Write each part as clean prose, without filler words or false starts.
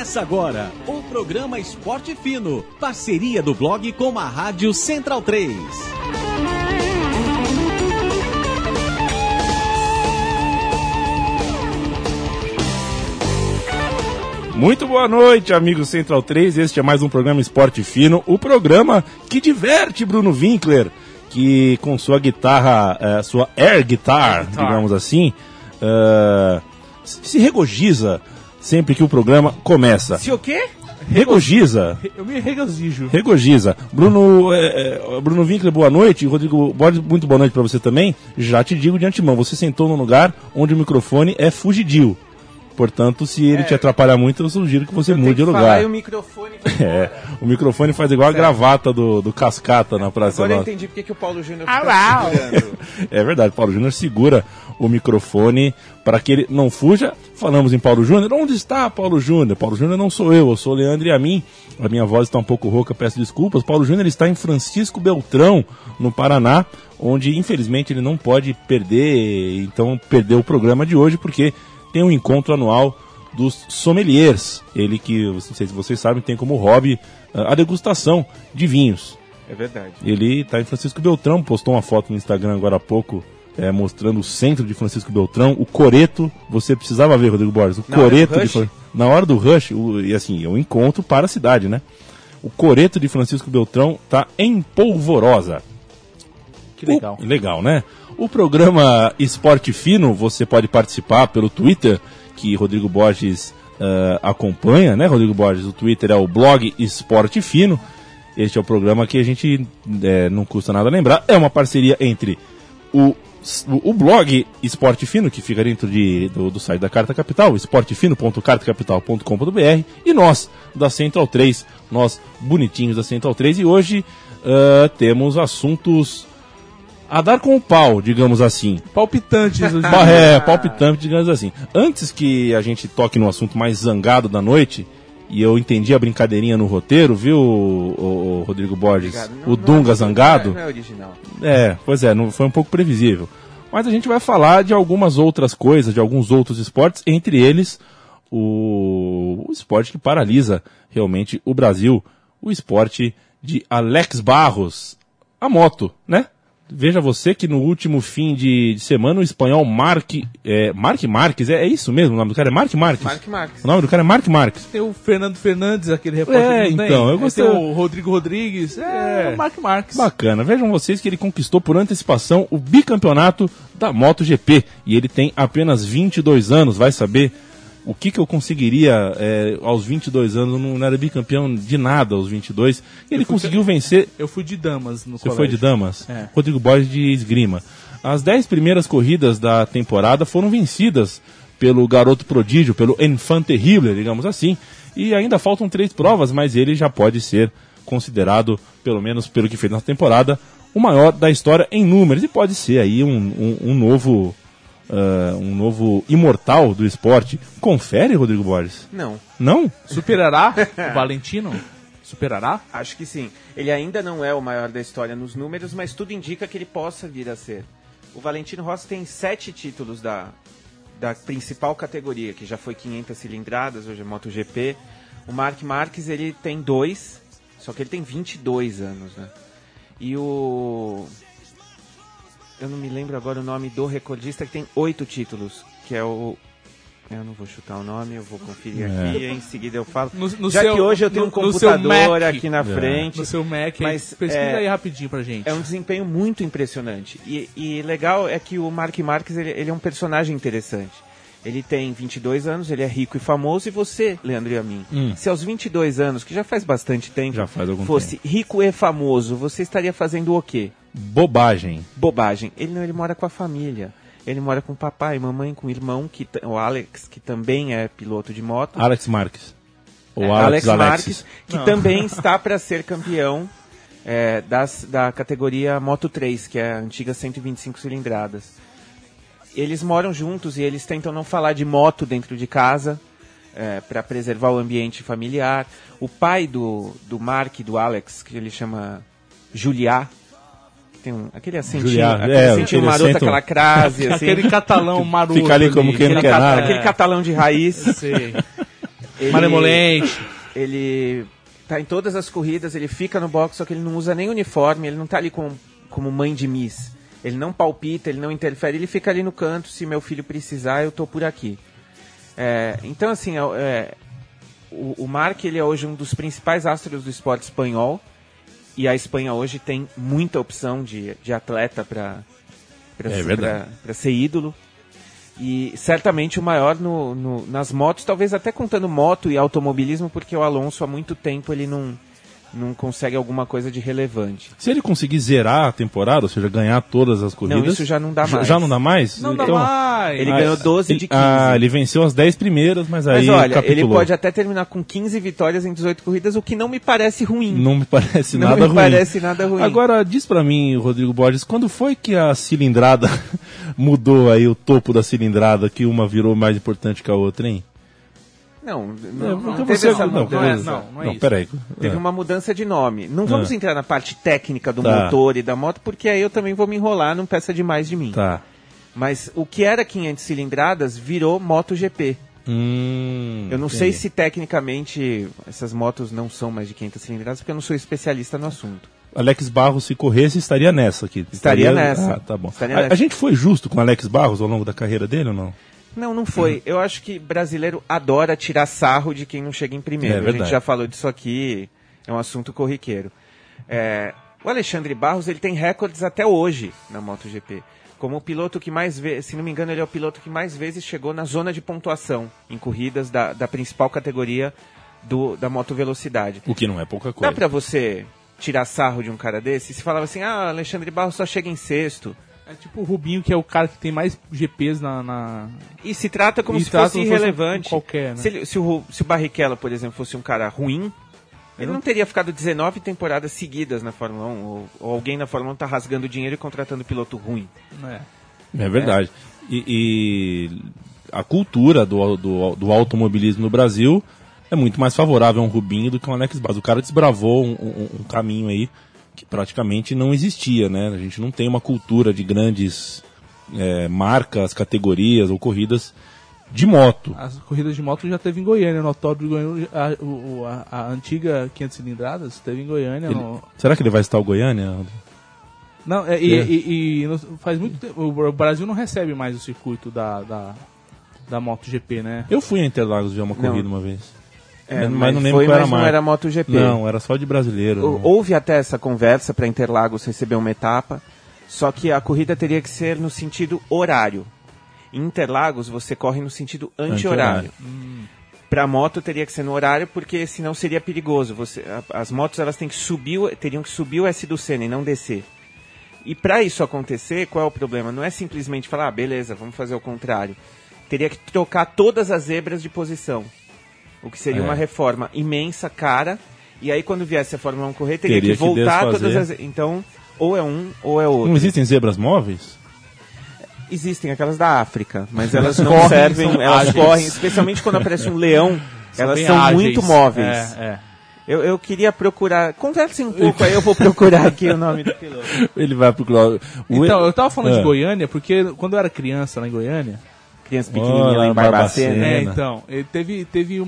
Começa agora o programa Esporte Fino, parceria do blog com a Rádio Central 3. Muito boa noite, amigos Central 3. Este é mais um programa Esporte Fino, o programa que diverte Bruno Winkler, que com sua guitarra, sua air guitar, digamos assim, se regozija sempre que o programa começa. Se o quê? Regozija. Eu me regozijo. Regozija. Bruno Winkler, boa noite. Rodrigo Borges, muito boa noite para você também. Já te digo de antemão, você sentou num lugar onde o microfone é fugidio. Portanto, se ele te atrapalhar muito, eu sugiro que você mude de lugar. E o microfone vai o microfone faz igual a gravata do Cascata na Praça Agora Nossa. eu entendi porque que o Paulo Júnior fica segurando. É verdade, Paulo Júnior segura o microfone para que ele não fuja. Falamos em Paulo Júnior. Onde está Paulo Júnior? Paulo Júnior não sou eu sou o Leandro e a mim. A minha voz está um pouco rouca, peço desculpas. Paulo Júnior está em Francisco Beltrão, no Paraná, onde infelizmente ele não pode perder, então perdeu o programa de hoje, porque tem um encontro anual dos sommeliers. Ele que, não sei se vocês sabem, tem como hobby a degustação de vinhos. É verdade. Ele está em Francisco Beltrão, postou uma foto no Instagram agora há pouco, mostrando o centro de Francisco Beltrão, o coreto. Você precisava ver, Rodrigo Borges, o coreto na hora do rush, e assim, é um encontro para a cidade, né? O coreto de Francisco Beltrão está em polvorosa. Que legal. Legal, né? O programa Esporte Fino, você pode participar pelo Twitter, que Rodrigo Borges acompanha, né, Rodrigo Borges? O Twitter é o blog Esporte Fino. Este é o programa que a gente não custa nada lembrar. É uma parceria entre o blog Esporte Fino, que fica dentro do site da Carta Capital, esportefino.cartacapital.com.br, e nós, da Central 3, nós bonitinhos da Central 3, e hoje temos assuntos a dar com o pau, digamos assim. Palpitantes. Palpitante, digamos assim. Antes que a gente toque no assunto mais zangado da noite, e eu entendi a brincadeirinha no roteiro, viu, o Rodrigo Borges? O Dunga zangado. Não é original. Pois é, não, foi um pouco previsível. Mas a gente vai falar de algumas outras coisas, de alguns outros esportes, entre eles o esporte que paralisa realmente o Brasil, o esporte de Alex Barros, a moto, né? Veja você que no último fim de semana o espanhol Marc Marques, é isso mesmo o nome do cara? É Marc Marques? Marc Marques. O nome do cara é Marc Marques. Tem o Fernando Fernandes, aquele repórter. Então, eu gostei. Tem o Rodrigo Rodrigues, o Marc Marques. Bacana. Vejam vocês que ele conquistou por antecipação o bicampeonato da MotoGP. E ele tem apenas 22 anos, vai saber o que eu conseguiria aos 22 anos. Eu não era bicampeão de nada aos 22. Ele conseguiu vencer. Eu fui de damas no Você colégio. foi de damas? É. Rodrigo Borges de esgrima. As 10 primeiras corridas da temporada foram vencidas pelo garoto prodígio, pelo Enfant Terrible, digamos assim. E ainda faltam 3 provas, mas ele já pode ser considerado, pelo menos pelo que fez na temporada, o maior da história em números. E pode ser aí um novo imortal do esporte. Confere, Rodrigo Borges? Não. Não? Superará o Valentino? Superará? Acho que sim. Ele ainda não é o maior da história nos números, mas tudo indica que ele possa vir a ser. O Valentino Rossi tem 7 títulos da principal categoria, que já foi 500 cilindradas, hoje é MotoGP. O Marc Marques, ele tem 2, só que ele tem 22 anos, né? E eu não me lembro agora o nome do recordista, que tem 8 títulos, que é o... Eu não vou chutar o nome, eu vou conferir aqui e em seguida eu falo. Que hoje eu tenho um computador aqui na frente. No seu Mac, mas pesquisa aí rapidinho pra gente. É um desempenho muito impressionante. E legal é que o Marc Marques, ele é um personagem interessante. Ele tem 22 anos, ele é rico e famoso, e você, Leandro e a mim, se aos 22 anos, que já faz bastante tempo, fosse rico e famoso, você estaria fazendo o quê? Bobagem. Ele mora com a família. Ele mora com o papai, mamãe, com o irmão, o Alex, que também é piloto de moto. Alex Marques. Alex Marques, que também está para ser campeão da categoria Moto 3, que é a antiga 125 cilindradas. Eles moram juntos e eles tentam não falar de moto dentro de casa, para preservar o ambiente familiar. O pai do Mark e do Alex, que ele chama Juliá, tem aquele acentinho, maroto, aquela crase, assim. Aquele catalão maroto. Fica ali como quem não quer nada. Aquele catalão de raiz. Sei. Malemolente. Ele tá em todas as corridas, ele fica no box, só que ele não usa nem uniforme, ele não tá ali como mãe de Miss. Ele não palpita, ele não interfere, ele fica ali no canto, se meu filho precisar, eu tô por aqui. Então, assim, o Marc, ele é hoje um dos principais astros do esporte espanhol, e a Espanha hoje tem muita opção de atleta para ser ídolo. E certamente o maior nas motos, talvez até contando moto e automobilismo, porque o Alonso há muito tempo ele não consegue alguma coisa de relevante. Se ele conseguir zerar a temporada, ou seja, ganhar todas as corridas... Não, isso já não dá mais. Já não dá mais? Não dá mais. Ele ganhou 12 de 15. Ele venceu as 10 primeiras, mas aí olha, capitulou. ele pode até terminar com 15 vitórias em 18 corridas, o que não me parece ruim. Não me parece Não nada me ruim. parece nada ruim. Agora, diz pra mim, Rodrigo Borges, quando foi que a cilindrada mudou aí, o topo da cilindrada, que uma virou mais importante que a outra, hein? Não porque teve você... essa mudança. Não é isso. Peraí. Teve uma mudança de nome. Não vamos entrar na parte técnica do motor e da moto, porque aí eu também vou me enrolar, não peça demais de mim. Tá. Mas o que era 500 cilindradas virou MotoGP. Eu não sei se tecnicamente essas motos não são mais de 500 cilindradas, porque eu não sou especialista no assunto. Alex Barros, se corresse, estaria nessa aqui. Estaria nessa. Tá bom. Nessa. A gente foi justo com o Alex Barros ao longo da carreira dele ou não? Não foi. Eu acho que brasileiro adora tirar sarro de quem não chega em primeiro. A gente já falou disso aqui, é um assunto corriqueiro. O Alexandre Barros, ele tem recordes até hoje na MotoGP. Como o piloto que mais vezes, se não me engano, ele é o piloto que mais vezes chegou na zona de pontuação em corridas da principal categoria da motovelocidade. O que não é pouca coisa. Dá pra você tirar sarro de um cara desse? Se falava assim, Alexandre Barros só chega em sexto. É tipo o Rubinho, que é o cara que tem mais GPs E se trata como se fosse irrelevante. Qualquer, né? Se o Barrichello, por exemplo, fosse um cara ruim, ele não teria ficado 19 temporadas seguidas na Fórmula 1, ou alguém na Fórmula 1 tá rasgando dinheiro e contratando piloto ruim. É verdade. E a cultura do automobilismo no Brasil é muito mais favorável a um Rubinho do que a um Alex Barros. O cara desbravou um caminho aí que praticamente não existia, né? A gente não tem uma cultura de grandes marcas, categorias ou corridas de moto. As corridas de moto já teve em Goiânia, no autódromo de Goiânia, a antiga 500 cilindradas teve em Goiânia. Será que ele vai estar o Goiânia? Não, faz muito tempo, o Brasil não recebe mais o circuito da MotoGP, né? Eu fui a Interlagos ver uma corrida uma vez. Mas não lembro qual era a marca. Não era MotoGP. Não, era só de brasileiro. Houve até essa conversa para Interlagos receber uma etapa, só que a corrida teria que ser no sentido horário. Em Interlagos você corre no sentido anti-horário. Para a moto teria que ser no horário, porque senão seria perigoso. As motos elas teriam que subir o S do Senna e não descer. E para isso acontecer, qual é o problema? Não é simplesmente falar, beleza, vamos fazer o contrário. Teria que trocar todas as zebras de posição. O que seria uma reforma imensa, cara. E aí, quando viesse a Fórmula 1 correr, teria que voltar todas as... Então, ou é um, ou é outro. Não existem zebras móveis? Existem aquelas da África, mas elas não servem, elas correm, especialmente quando aparece um leão, elas são ágeis. Muito móveis. Eu queria procurar... Conversem um pouco, aí eu vou procurar aqui o nome do piloto. Ele vai procurar... Então, eu tava falando de Goiânia, porque quando eu era criança lá em Goiânia... Criança pequenininha lá em Barbacena. Então, teve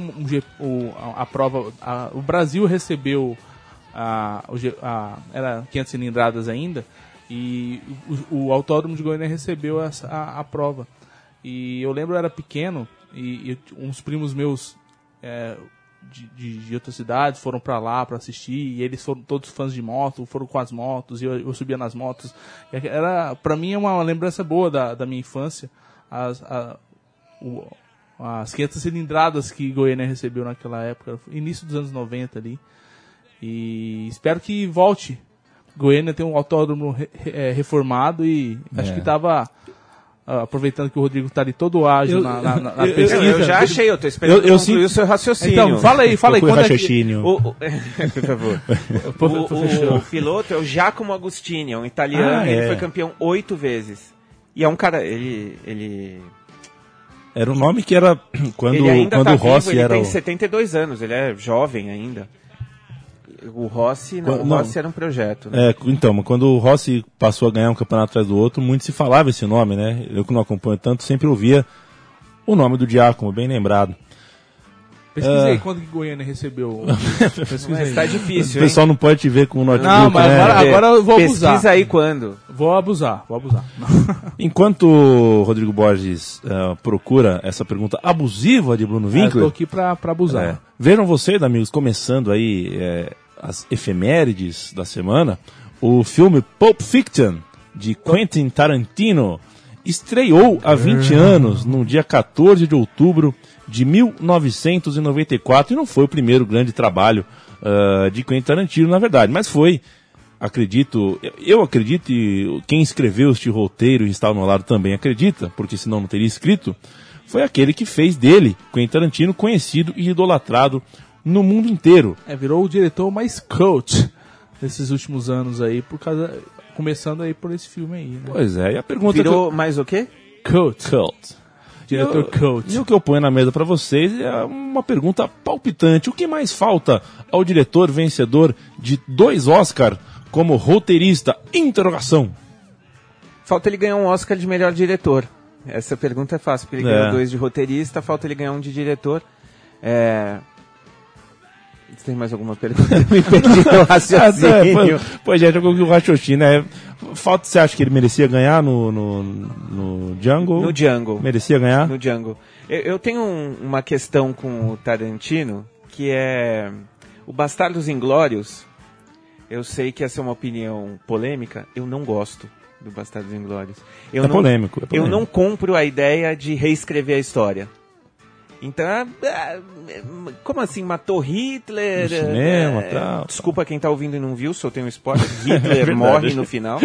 a prova... o Brasil recebeu... era 500 cilindradas ainda, e o Autódromo de Goiânia recebeu a prova. E eu lembro, eu era pequeno, e uns primos meus... De outras cidades foram pra lá pra assistir, e eles foram todos fãs de moto, foram com as motos, e eu subia nas motos. Pra mim é uma lembrança boa da minha infância, as 500 cilindradas que Goiânia recebeu naquela época, início dos anos 90 ali, e espero que volte. Goiânia tem um autódromo reformado, e acho que tava... aproveitando que o Rodrigo está ali todo ágil na pesquisa. Eu já achei, eu tô esperando concluir o seu raciocínio. Então, fala aí. Quando raciocínio. Por favor. O piloto é o Giacomo Agostini, é um italiano, ele foi campeão 8 vezes. E é um cara, ele... Era o nome que era quando o Rossi vivo, era... Ele tem 72 anos, ele é jovem ainda. O Rossi, Rossi era um projeto. Né? Então, mas quando o Rossi passou a ganhar um campeonato atrás do outro, muito se falava esse nome, né? Eu que não acompanho tanto, sempre ouvia o nome do Giacomo, bem lembrado. Pesquisa aí quando que Goiânia recebeu. Pesquisa aí. Tá difícil, O pessoal não pode te ver com o notebook, Não, mas né? agora eu vou abusar. Pesquisa aí quando. Vou abusar. Enquanto o Rodrigo Borges procura essa pergunta abusiva de Bruno Eu Winkler, tô aqui pra abusar. vejam vocês, amigos, começando aí as efemérides da semana, o filme Pulp Fiction, de Quentin Tarantino, estreou há 20 anos, no dia 14 de outubro de 1994, e não foi o primeiro grande trabalho de Quentin Tarantino, na verdade, mas foi, eu acredito, e quem escreveu este roteiro e está ao meu lado também acredita, porque senão não teria escrito, foi aquele que fez dele, Quentin Tarantino, conhecido e idolatrado no mundo inteiro. Virou o diretor mais cult desses últimos anos aí, começando aí por esse filme aí, né? Pois é, e a pergunta Virou mais o quê? Cult. Diretor E cult. o que eu ponho na mesa para vocês é uma pergunta palpitante. O que mais falta ao diretor vencedor de 2 Oscar como roteirista? Interrogação. Falta ele ganhar um Oscar de melhor diretor. Essa pergunta é fácil, porque ele ganhou 2 de roteirista, falta ele ganhar um de diretor. Você tem mais alguma pergunta? Me perdi no raciocínio. Pois é, jogou o raciocínio. Você acha que ele merecia ganhar no Django? No Django. Merecia ganhar? No Django. Eu tenho uma questão com o Tarantino, que é o Bastardos Inglórios. Eu sei que essa é uma opinião polêmica, eu não gosto do Bastardos Inglórios. Polêmico. Eu não compro a ideia de reescrever a história. Então, como assim, matou Hitler? No cinema, tal. Desculpa quem tá ouvindo e não viu, soltei um spoiler. Hitler morre no final.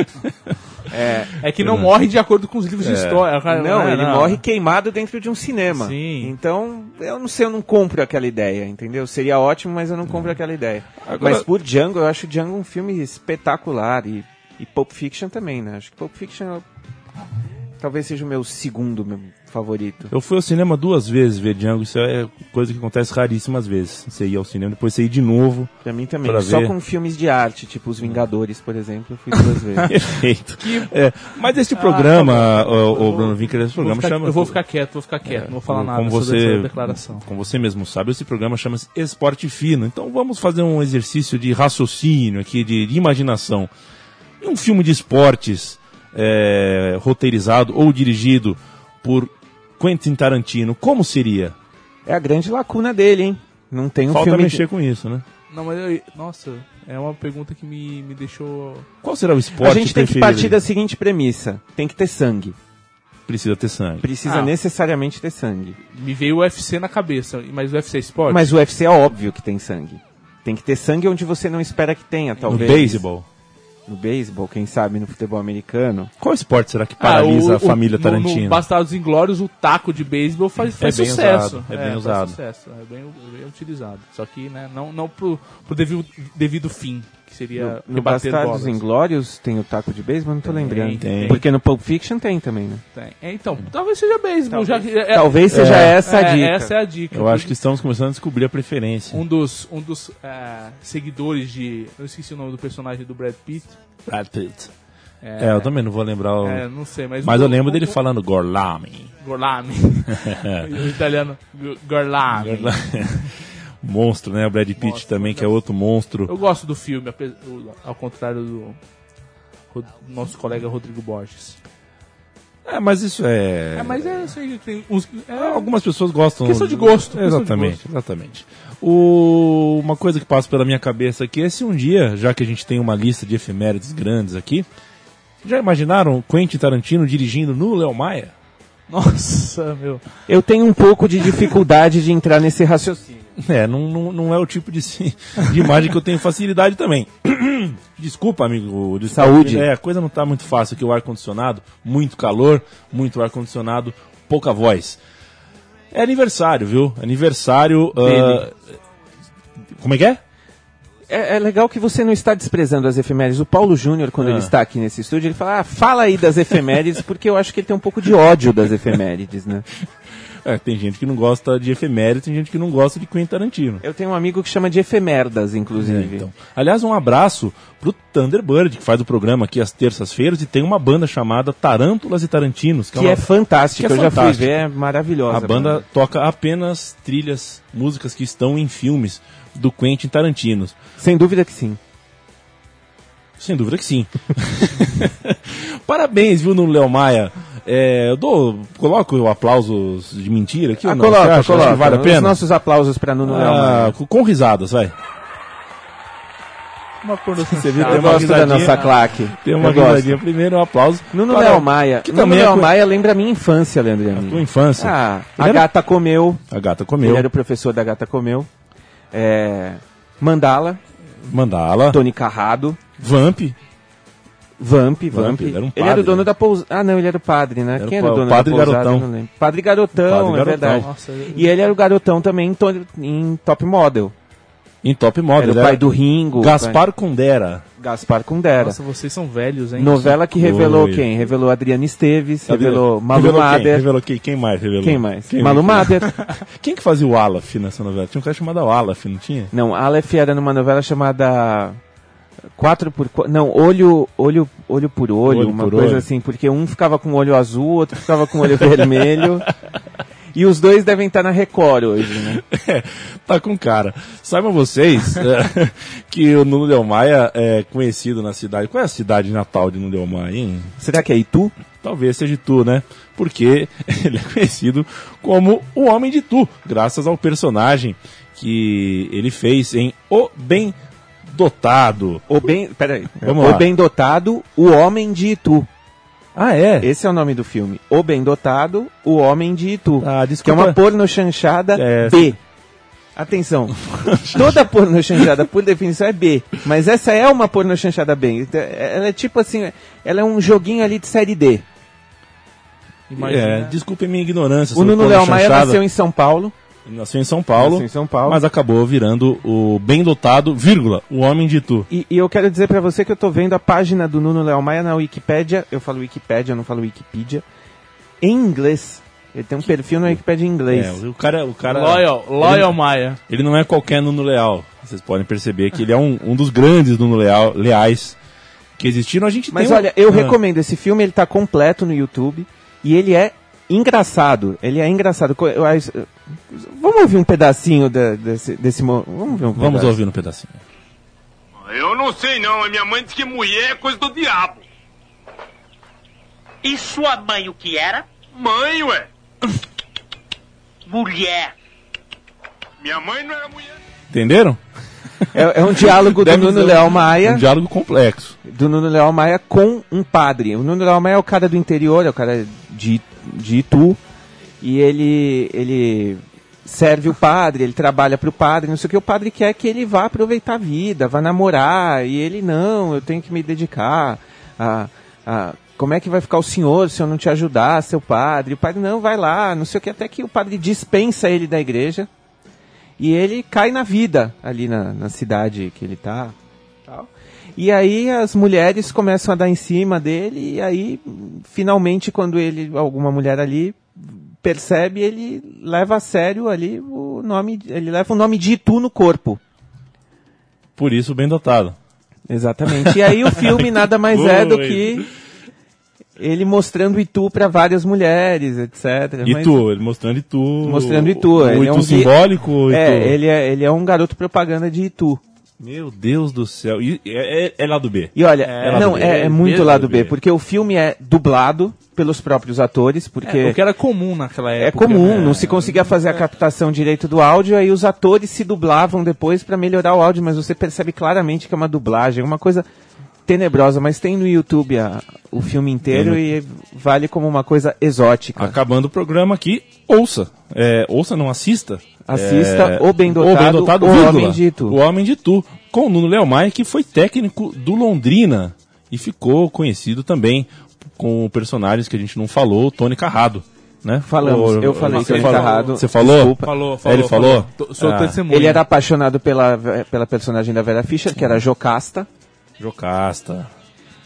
É que não morre de acordo com os livros de história. Não, ele morre queimado dentro de um cinema. Sim. Então, eu não sei, eu não compro aquela ideia, entendeu? Seria ótimo, mas eu não compro aquela ideia. Agora... Mas por Django, eu acho Django um filme espetacular. E Pulp Fiction também, né? Acho que Pulp Fiction talvez seja o meu segundo favorito. Eu fui ao cinema 2 vezes ver Django, isso é coisa que acontece raríssimas vezes. Você ir ao cinema, depois você ir de novo. Pra mim também, só ver. Com filmes de arte, tipo Os Vingadores, por exemplo, eu fui 2 vezes. Perfeito. Mas este programa, o Bruno Winkler, esse programa chama... Eu vou ficar quieto, não vou falar nada sobre essa declaração. Como você mesmo sabe, esse programa chama-se Esporte Fino. Então vamos fazer um exercício de raciocínio aqui, de imaginação. E um filme de esportes... roteirizado ou dirigido por Quentin Tarantino, como seria? É a grande lacuna dele, hein? Não tem um Falta filme... mexer com isso, né? Não, mas nossa, é uma pergunta que me deixou... Qual será o esporte A gente tem que preferido partir da seguinte premissa. Tem que ter sangue. Precisa ter sangue. Precisa necessariamente ter sangue. Me veio o UFC na cabeça, mas o UFC é esporte? Mas o UFC é óbvio que tem sangue. Tem que ter sangue onde você não espera que tenha, talvez. No beisebol. No beisebol, quem sabe no futebol americano. Qual esporte será que paralisa a família Tarantino? No Bastardos Inglórios, o taco de beisebol faz sucesso. É bem usado. Sucesso, é bem utilizado. Só que não pro devido fim, que seria no Bastardos Inglórios tem o taco de beisebol, não tô lembrando. Tem. Porque no Pulp Fiction tem também, né? Tem. Então, talvez seja beisebol. Talvez seja essa a dica. Essa é a dica. Eu acho que estamos começando a descobrir a preferência. Um dos seguidores de... Eu esqueci o nome do personagem do Brad Pitt. Brad Pitt. Eu também não vou lembrar o... não sei, mas eu lembro dele falando Gorlami. O italiano Gorlami. Monstro, né? O Brad Pitt também, que é outro monstro. Eu gosto do filme, ao contrário do nosso colega Rodrigo Borges. Mas isso mas assim, tem algumas pessoas gostam. Questão de gosto. Exatamente. Uma coisa que passa pela minha cabeça aqui é se um dia, já que a gente tem uma lista de efemérides grandes aqui, já imaginaram Quentin Tarantino dirigindo no Léo Maia? Nossa, meu. Eu tenho um pouco de dificuldade de entrar nesse raciocínio. Não é o tipo de imagem que eu tenho facilidade também. Desculpa, amigo. Saúde. A coisa não está muito fácil aqui, o ar-condicionado, muito calor, muito ar-condicionado, pouca voz. É aniversário, viu? Aniversário... Como é que é? É legal que você não está desprezando as efemérides. O Paulo Júnior, quando ele está aqui nesse estúdio, ele fala, fala aí das efemérides, porque eu acho que ele tem um pouco de ódio das efemérides, né? Tem gente que não gosta de efemérides, tem gente que não gosta de Quentin Tarantino. Eu tenho um amigo que chama de efemerdas, inclusive. Então. Aliás, um abraço pro Thunderbird, que faz o programa aqui às terças-feiras, e tem uma banda chamada Tarântulas e Tarantinos. Que é fantástica, que é eu já fui fantástica. ver, é maravilhosa. A banda toca apenas trilhas, músicas que estão em filmes do Quentin Tarantino. Sem dúvida que sim. Sem dúvida que sim. Parabéns, viu, Nuno Léo Maia. Coloco o aplausos de mentira aqui ou não? Coloca. Acho que vale a pena? Os nossos aplausos para Nuno Léo Maia. Com risadas, vai. Uma porno Você viu, Eu gosto da nossa claque. Tem uma risadinha primeiro, um aplauso. Nuno Léo Maia. Que Nuno também Léo Maia lembra a minha infância, Leandro. a tua infância. A Gata Comeu. A Gata Comeu. Ele era o professor da Gata Comeu. Mandala. Tony Carrado. Vamp. Ele Era um ele era padre, o dono né? da pousada. Ah, não, ele era o padre, né? Era Quem o era o dono Padre da pousada? Garotão. Eu não lembro. Padre Garotão, Padre é verdade. Nossa, E ele era o garotão também em Top Model. Em Top Model. Era o pai do Ringo. Gaspar Kundera. Gaspar Kundera. Nossa, vocês são velhos, hein? Novela que revelou Oi. quem? Revelou Adriana Esteves, revelou Malu Mader. Revelou quem? Quem mais revelou? Quem mais? Malu Mader. Quem que fazia o Alaf nessa novela? Tinha um cara chamado Alaf, não tinha? Não, Aleph era numa novela chamada 4x4. Não, olho por olho, uma por coisa olho. assim, porque um ficava com o olho azul, outro ficava com o olho vermelho. E os dois devem estar na Record hoje, né? Tá com cara. Saibam vocês que o Nuno Léo Maia é conhecido na cidade. Qual é a cidade natal de Nuno Léo Maia, hein? Será que é Itu? Talvez seja Itu, né? Porque ele é conhecido como o Homem de Itu, graças ao personagem que ele fez em O Bem Dotado. Peraí. Vamos lá. O Bem Dotado, o Homem de Itu. Ah, é? Esse é o nome do filme. O Bem Dotado, o Homem de Itu. Ah, Que é desculpa. uma pornochanchada É. B. Atenção. Toda pornochanchada, por definição, é B. Mas essa é uma pornochanchada B. Ela é tipo assim, ela é um joguinho ali de série D. Imagina. Desculpem minha ignorância. O sobre Nuno Léo Maia pornochanchada. nasceu em São Paulo. Ele nasceu em São Paulo, Nasceu em São Paulo. mas acabou virando o Bem Dotado, vírgula, o Homem de Itu. E eu quero dizer pra você que eu tô vendo a página do Nuno Léo Maia na Wikipédia. Eu falo Wikipédia, eu não falo Wikipedia. Em inglês. Ele tem um perfil na Wikipédia em inglês. O cara Loyal Maia. Ele não é qualquer Nuno Leal. Vocês podem perceber que ele é um dos grandes Nuno Leais que existiram. A gente Mas tem olha, eu recomendo esse filme, ele tá completo no YouTube. E ele é engraçado. Ele é engraçado. Vamos ouvir um pedacinho desse Vamos ouvir um pedacinho. Eu não sei não, a minha mãe disse que mulher é coisa do diabo. E sua mãe o que era? Mãe, ué. Mulher. Minha mãe não era mulher. Entenderam? É um diálogo do Deve Nuno ser Léo Maia. Um diálogo complexo. Do Nuno Léo Maia com um padre. O Nuno Léo Maia é o cara do interior, é o cara de Itu. E ele serve o padre, ele trabalha pro padre, não sei o que. O padre quer que ele vá aproveitar a vida, vá namorar. E ele, não, eu tenho que me dedicar a como é que vai ficar o senhor se eu não te ajudar, seu padre? O padre, não, vai lá, não sei o que. Até que o padre dispensa ele da igreja. E ele cai na vida ali na cidade que ele tá. Tal. E aí as mulheres começam a dar em cima dele. E aí, finalmente, quando alguma mulher ali percebe, ele leva a sério ali o nome. Ele leva o nome de Itu no corpo. Por isso, Bem Dotado. Exatamente. E aí o filme nada mais é do que ele mostrando Itu para várias mulheres, etc. Itu, ele mostrando Itu. Mostrando Itu. O Ele Itu é um simbólico? Itu... ele é um garoto propaganda de Itu. Meu Deus do céu. E é lado B. E olha, lado B. é muito Mesmo lado B. B, porque o filme é dublado pelos próprios atores, porque O que era comum naquela época. é comum, não se conseguia fazer a captação direito do áudio, aí os atores se dublavam depois para melhorar o áudio, mas você percebe claramente que é uma dublagem, uma coisa tenebrosa, mas tem no YouTube o filme inteiro e vale como uma coisa exótica. Acabando o programa aqui, ouça. Ouça, não assista. Assista O Bem Dotado, vírgula, Homem de Itu. O Homem de Itu, com o Nuno Léo Maia, que foi técnico do Londrina e ficou conhecido também com personagens que a gente não falou, Tony Carrado. Né? Falamos, eu falei Tony Carrado. Você falou? Desculpa. Falou. Ele falou? Sou testemunha. Ele era apaixonado pela personagem da Vera Fischer, que era Jocasta. Jocasta.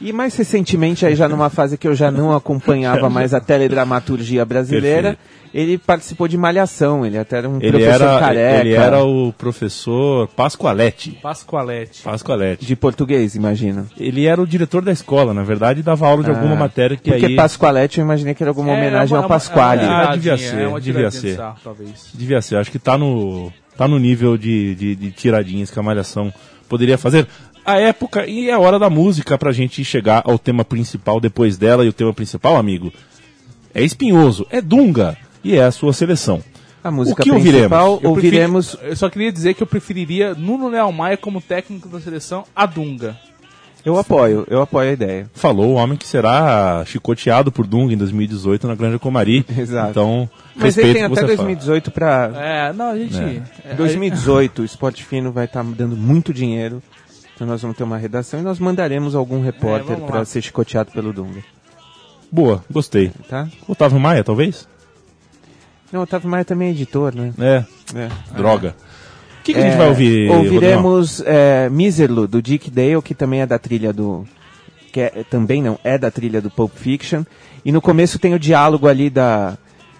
E mais recentemente, aí já numa fase que eu já não acompanhava mais a teledramaturgia brasileira, ele participou de Malhação, ele até era um professor careca. Ele era o professor Pascoaletti. De português, imagino. Ele era o diretor da escola, na verdade, e dava aula de alguma matéria que porque aí... Pascoaletti eu imaginei que era alguma homenagem ao Pasquale. Devia ser. Talvez. Devia ser, acho que tá no nível de tiradinhas que a Malhação poderia fazer. A época e a hora da música pra gente chegar ao tema principal depois dela. E o tema principal, amigo, é espinhoso, é Dunga e é a sua seleção. A música o que principal, ouviremos... Eu só queria dizer que eu preferiria Nuno Leal Maia como técnico da seleção a Dunga. Eu apoio a ideia. Falou o homem que será chicoteado por Dunga em 2018 na Granja Comari. Exato. Então, mas ele tem até 2018 para... 2018 o Sport Fino vai estar dando muito dinheiro. Então nós vamos ter uma redação e nós mandaremos algum repórter para ser chicoteado pelo Dunga. Boa, gostei. Tá? Otávio Maia, talvez? Não, Otávio Maia também é editor, né? Droga. O que a gente vai ouvir? Ouviremos Miserlo, do Dick Dale, que também é da trilha do... também não, é da trilha do Pulp Fiction. E no começo tem o diálogo ali da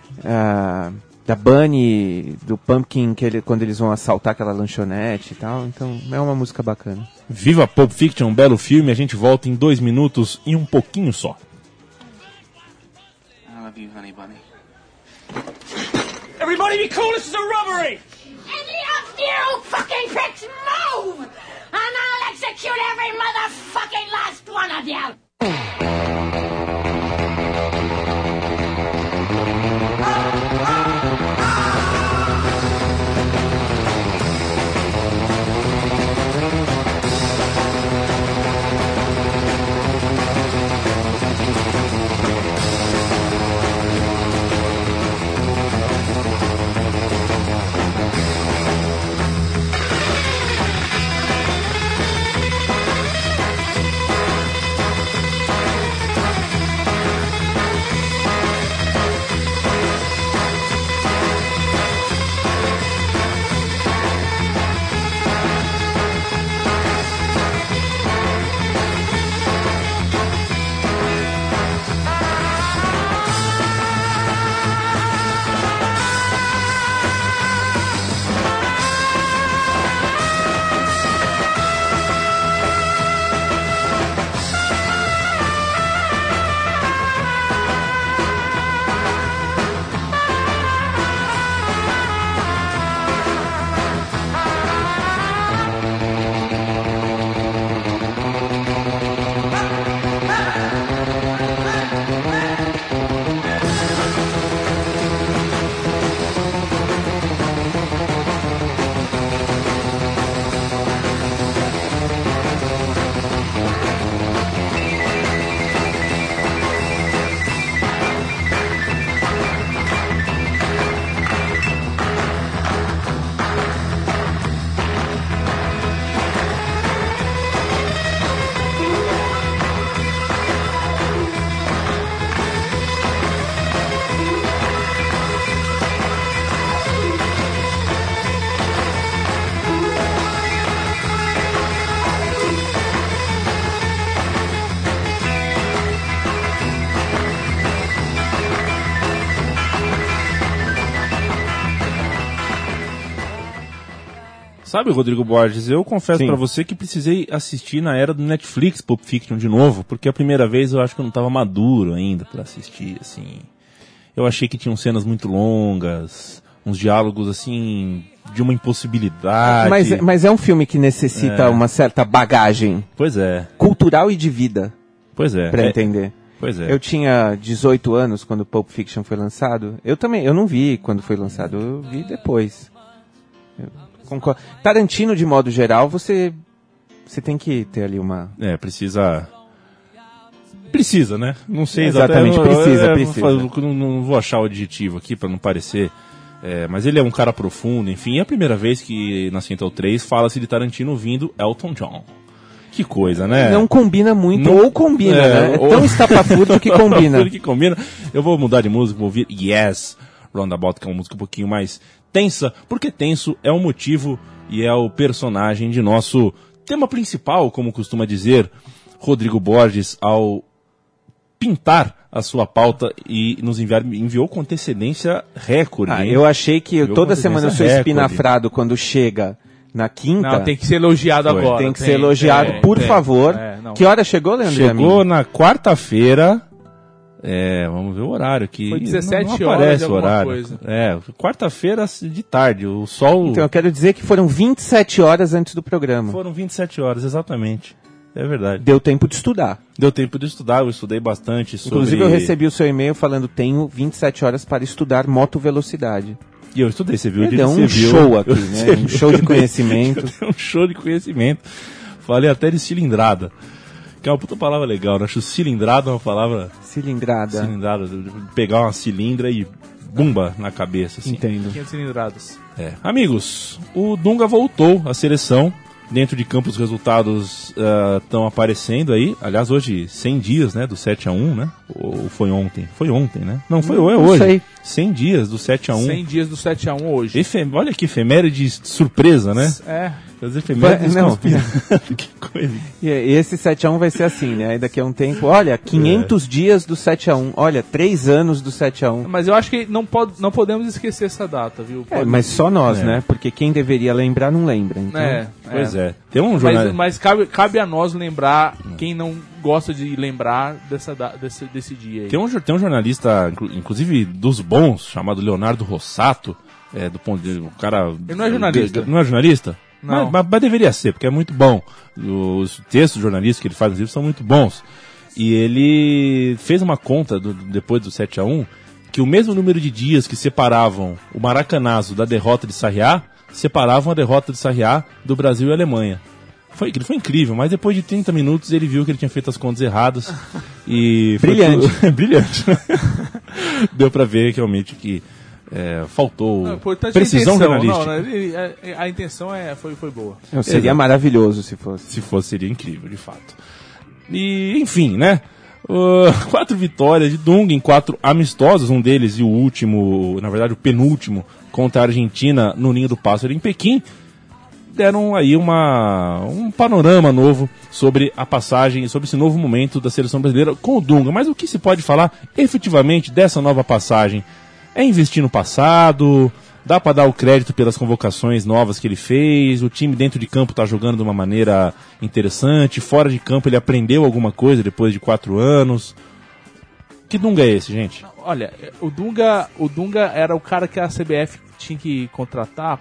Bunny, do Pumpkin, quando eles vão assaltar aquela lanchonete e tal. Então é uma música bacana. Viva Pulp Fiction, um belo filme. A gente volta em 2 minutos e um pouquinho só. I love you, honey bunny. Everybody be cool, this is a robbery! Any of you fucking pricks move! And I'll execute every motherfucking last one of you! Sabe, Rodrigo Borges, eu confesso pra você que precisei assistir na era do Netflix Pulp Fiction de novo, porque a primeira vez eu acho que eu não estava maduro ainda pra assistir, assim. Eu achei que tinham cenas muito longas, uns diálogos, assim, de uma impossibilidade. Mas é um filme que necessita uma certa bagagem. Pois é. Cultural e de vida. Pois é. Pra entender. Pois é. Eu tinha 18 anos quando Pulp Fiction foi lançado. Eu não vi quando foi lançado, eu vi depois. Tarantino, de modo geral, você tem que ter ali uma... Precisa, né? Não sei exatamente. Precisa. Não vou achar o adjetivo aqui pra não parecer... mas ele é um cara profundo, enfim. É a primeira vez que na Central 3 fala-se de Tarantino vindo Elton John. Que coisa, né? Não combina muito, ou combina, né? É tão estapafúrdio que combina. Eu vou mudar de música, vou ouvir Yes, Roundabout, que é uma música um pouquinho mais tensa, porque tenso é o motivo e é o personagem de nosso tema principal, como costuma dizer Rodrigo Borges, ao pintar a sua pauta e nos enviou com antecedência recorde. Eu achei que Enviou toda com semana eu sou antecedência espinafrado quando chega na quinta. Não, tem que ser elogiado agora. Tem que ser elogiado, por favor. Que hora chegou, Leandro? Chegou na quarta-feira. Vamos ver o horário aqui. Foi 17 não horas aparece de o alguma horário. coisa. Quarta-feira de tarde. O sol. Então eu quero dizer que foram 27 horas antes do programa. Foram 27 horas, exatamente. É verdade. Deu tempo de estudar. Deu tempo de estudar, eu estudei bastante sobre... Inclusive eu recebi o seu e-mail falando tenho 27 horas para estudar motovelocidade. E eu estudei, você viu? Deu um show aqui, né? Um show de conhecimento. Um show de conhecimento. Falei até de cilindrada. Que é uma puta palavra legal, né? Acho cilindrada uma palavra... Cilindrada. Cilindrada. Pegar uma cilindra e bumba na cabeça, assim. Entendo. 500 cilindradas. Amigos, o Dunga voltou à seleção. Dentro de campo os resultados estão aparecendo aí. Aliás, hoje 100 dias, né, do 7-1, né? Ou foi ontem? Foi ontem, né? Não, foi hoje. Não sei. 100 dias do 7-1. 100 dias do 7-1 hoje. Olha que efeméride surpresa, né? As efemérides que coisa. E esse 7-1 vai ser assim, né? Aí daqui a um tempo, olha, 500 dias do 7-1. Olha, 3 anos do 7-1. Mas eu acho que não podemos esquecer essa data, viu? Mas só nós, né? Porque quem deveria lembrar não lembra. Então... Pois é. Tem um jornal... Mas cabe a nós lembrar quem não gosta de lembrar desse dia aí. Tem um jornalista, inclusive dos bons, chamado Leonardo Rossato, o cara... Ele não é jornalista. Não é jornalista? Não. Mas deveria ser, porque é muito bom. Os textos jornalísticos que ele faz nos livros são muito bons. E ele fez uma conta, depois do 7-1, que o mesmo número de dias que separavam o Maracanazo da derrota de Sarriá, separavam a derrota de Sarriá do Brasil e Alemanha. Foi incrível, mas depois de 30 minutos ele viu que ele tinha feito as contas erradas. E Brilhante. Brilhante. Deu pra ver realmente que faltou precisão jornalística. A intenção foi boa. Seria maravilhoso se fosse. Se fosse, seria incrível, de fato. E, enfim, né? 4 vitórias de Dunga em 4 amistosos, um deles e o último, na verdade o penúltimo, contra a Argentina no Ninho do Pássaro em Pequim, deram aí um panorama novo sobre a passagem, sobre esse novo momento da seleção brasileira com o Dunga. Mas o que se pode falar efetivamente dessa nova passagem? É investir no passado, dá para dar o crédito pelas convocações novas que ele fez, o time dentro de campo está jogando de uma maneira interessante, fora de campo ele aprendeu alguma coisa depois de 4 anos. Que Dunga é esse, gente? Olha, o Dunga era o cara que a CBF tinha que contratar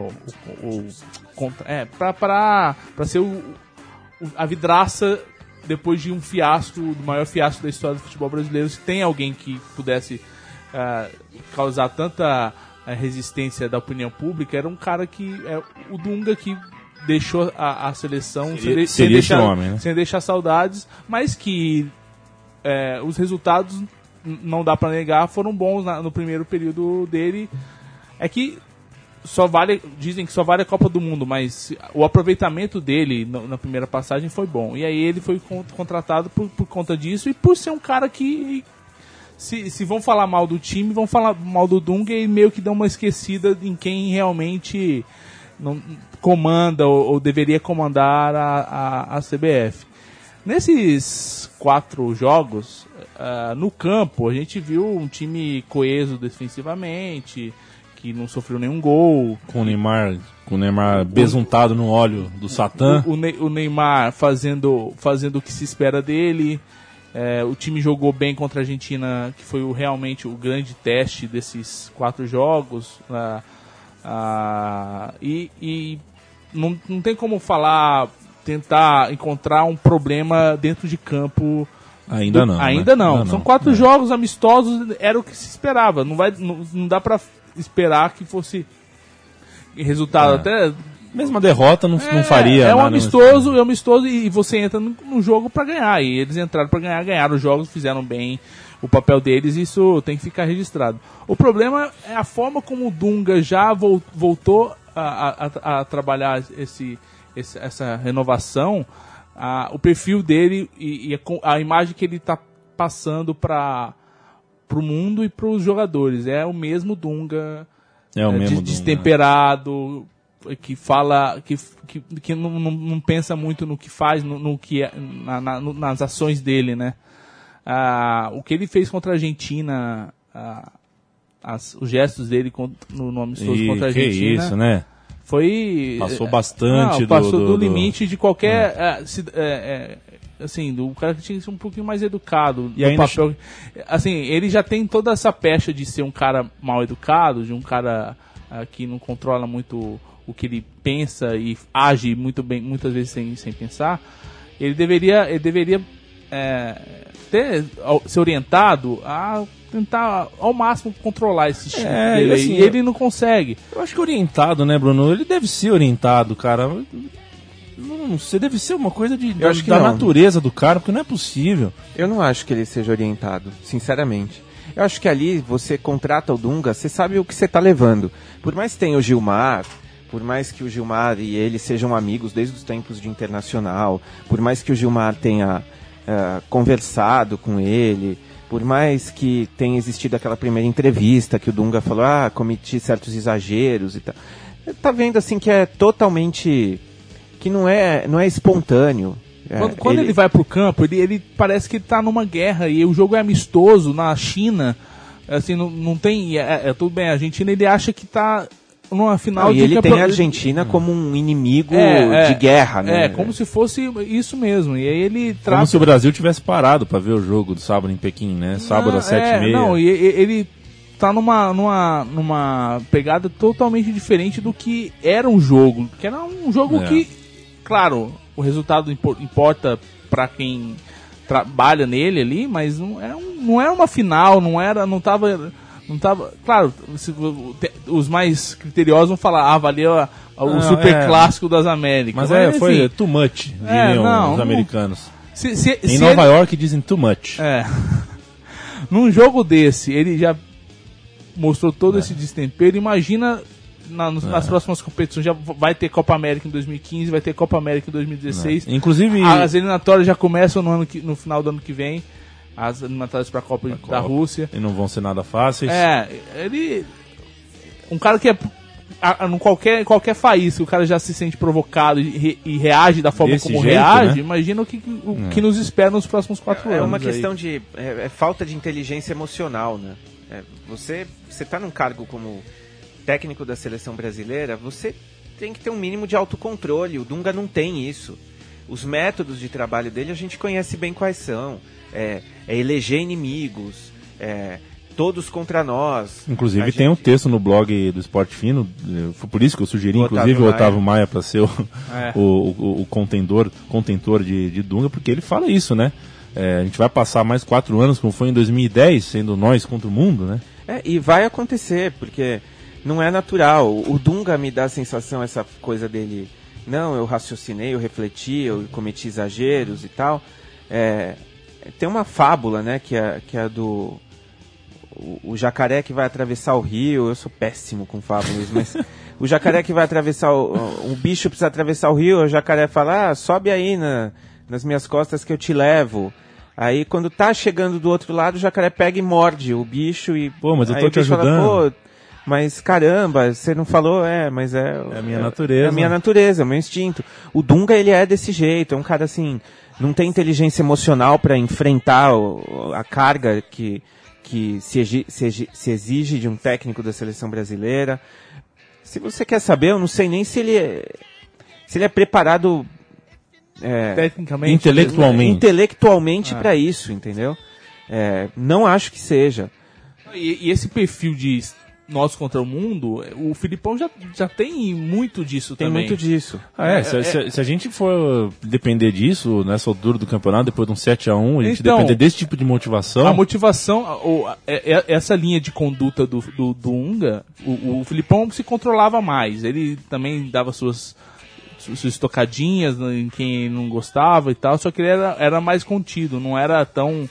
para ser a vidraça depois de um fiasco, do maior fiasco da história do futebol brasileiro. Se tem alguém que pudesse causar tanta resistência da opinião pública, era um cara que o Dunga, que deixou a seleção sem deixar saudades, mas que os resultados, não dá para negar, foram bons no primeiro período dele. É que dizem que só vale a Copa do Mundo, mas o aproveitamento dele na primeira passagem foi bom, e aí ele foi contratado por conta disso e por ser um cara que se vão falar mal do time, vão falar mal do Dunga, e meio que dão uma esquecida em quem realmente não comanda ou deveria comandar a CBF. Nesses 4 jogos, no campo, a gente viu um time coeso defensivamente, que não sofreu nenhum gol. Com o Neymar besuntado no óleo do Satã. O Neymar fazendo o que se espera dele. O time jogou bem contra a Argentina, que foi realmente o grande teste desses 4 jogos. E não tem como tentar encontrar um problema dentro de campo. Ainda não. São 4 jogos amistosos, era o que se esperava. Não dá pra esperar que fosse resultado até... Mesmo a derrota não faria. É um amistoso e você entra no jogo pra ganhar. E eles entraram pra ganharam os jogos, fizeram bem o papel deles, e isso tem que ficar registrado. O problema é a forma como o Dunga já voltou a trabalhar essa renovação, o perfil dele e a imagem que ele está passando para o mundo e para os jogadores. É o mesmo Dunga, destemperado, que fala, que não pensa muito no que faz, no que nas ações dele, né? O que ele fez contra a Argentina, os gestos dele no amistoso contra a Argentina. Que isso, né? Passou bastante do limite de qualquer assim, do cara que tinha que ser um pouquinho mais educado e ainda papel. Assim, ele já tem toda essa pecha de ser um cara mal educado, de um cara que não controla muito o que ele pensa e age muito bem, muitas vezes sem pensar. Ele deveria ser orientado a tentar ao máximo controlar esse estilo dele, assim, e ele não consegue. Eu acho que orientado, né, Bruno? Ele deve ser orientado, cara. Não sei, deve ser uma coisa da natureza do cara, porque não é possível. Eu não acho que ele seja orientado, sinceramente. Eu acho que ali você contrata o Dunga, você sabe o que você está levando. Por mais que tenha o Gilmar, por mais que o Gilmar e ele sejam amigos desde os tempos de Internacional, por mais que o Gilmar tenha conversado com ele, por mais que tenha existido aquela primeira entrevista que o Dunga falou, cometi certos exageros e tal. Tá vendo assim que é totalmente... que não é espontâneo. Quando ele vai pro campo, ele parece que tá numa guerra e o jogo é amistoso na China. Assim, não tem... tudo bem, a Argentina, ele acha que tá numa final de... E ele tem a Argentina como um inimigo de guerra, né? Como se fosse isso mesmo. E aí ele como se o Brasil tivesse parado para ver o jogo do sábado em Pequim, né? Sábado às 7h30. Não, e ele tá numa pegada totalmente diferente do que era um jogo. Que era um jogo que, claro, o resultado importa para quem trabalha nele ali, mas não era uma final, não tava, claro, os mais criteriosos vão falar, valeu o super clássico das Américas. Mas foi too much, diriam os americanos. Em Nova York dizem too much. Num jogo desse, ele já mostrou todo esse destempero. Imagina nas próximas competições. Já vai ter Copa América em 2015, vai ter Copa América em 2016. Inclusive, as eliminatórias já começam no final do ano que vem. As eliminatórias para a Copa da Rússia. E não vão ser nada fáceis. Um cara que em qualquer faísca, o cara já se sente provocado e reage da forma como reage, né? Imagina o que nos espera nos próximos 4 anos. É uma questão de falta de inteligência emocional, né? Você tá num cargo como técnico da seleção brasileira, você tem que ter um mínimo de autocontrole. O Dunga não tem isso. Os métodos de trabalho dele a gente conhece bem quais são. É eleger inimigos, todos contra nós. Inclusive tem um texto no blog do Esporte Fino, foi por isso que eu sugeri, inclusive, o Otávio Maia para ser o contentor de Dunga, porque ele fala isso, né? A gente vai passar mais 4 anos, como foi em 2010, sendo nós contra o mundo, né? E vai acontecer, porque não é natural. O Dunga me dá a sensação, essa coisa dele, não, eu raciocinei, eu refleti, eu cometi exageros e tal. Tem uma fábula, né, que é do... O jacaré que vai atravessar o rio, eu sou péssimo com fábulas, mas o jacaré que vai atravessar o bicho precisa atravessar o rio, o jacaré fala, sobe aí nas minhas costas que eu te levo. Aí quando tá chegando do outro lado, o jacaré pega e morde o bicho e... Pô, mas eu tô te ajudando. Fala, mas caramba, você não falou, mas é a minha natureza. É a minha natureza, é o meu instinto. O Dunga, ele é desse jeito, é um cara assim, não tem inteligência emocional para enfrentar a carga que se exige de um técnico da seleção brasileira. Se você quer saber, eu não sei nem se ele é preparado tecnicamente, intelectualmente para isso, entendeu? Não acho que seja. E esse perfil de nós contra o mundo, o Filipão já tem muito disso também. Tem muito disso. Se a gente for depender disso, nessa altura do campeonato, depois de um 7-1, a gente depender desse tipo de motivação... A motivação, essa linha de conduta do Dunga, o Filipão se controlava mais. Ele também dava suas estocadinhas em quem não gostava e tal, só que ele era mais contido, não era tão...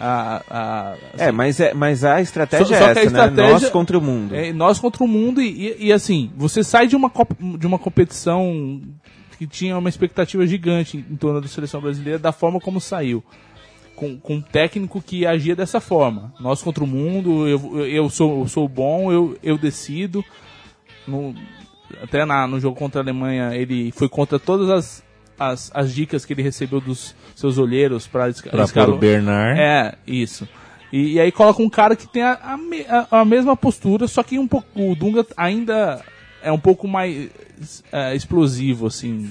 assim, mas a estratégia é essa, né? Nós contra o mundo. Nós contra o mundo e assim, você sai de uma competição que tinha uma expectativa gigante em torno da seleção brasileira, da forma como saiu. Com um técnico que agia dessa forma. Nós contra o mundo, eu sou bom, eu decido. até no jogo contra a Alemanha, ele foi contra todas as dicas que ele recebeu dos seus olheiros para pôr o Bernard. Isso. E aí coloca um cara que tem a mesma postura, só que o Dunga ainda é um pouco mais explosivo, assim,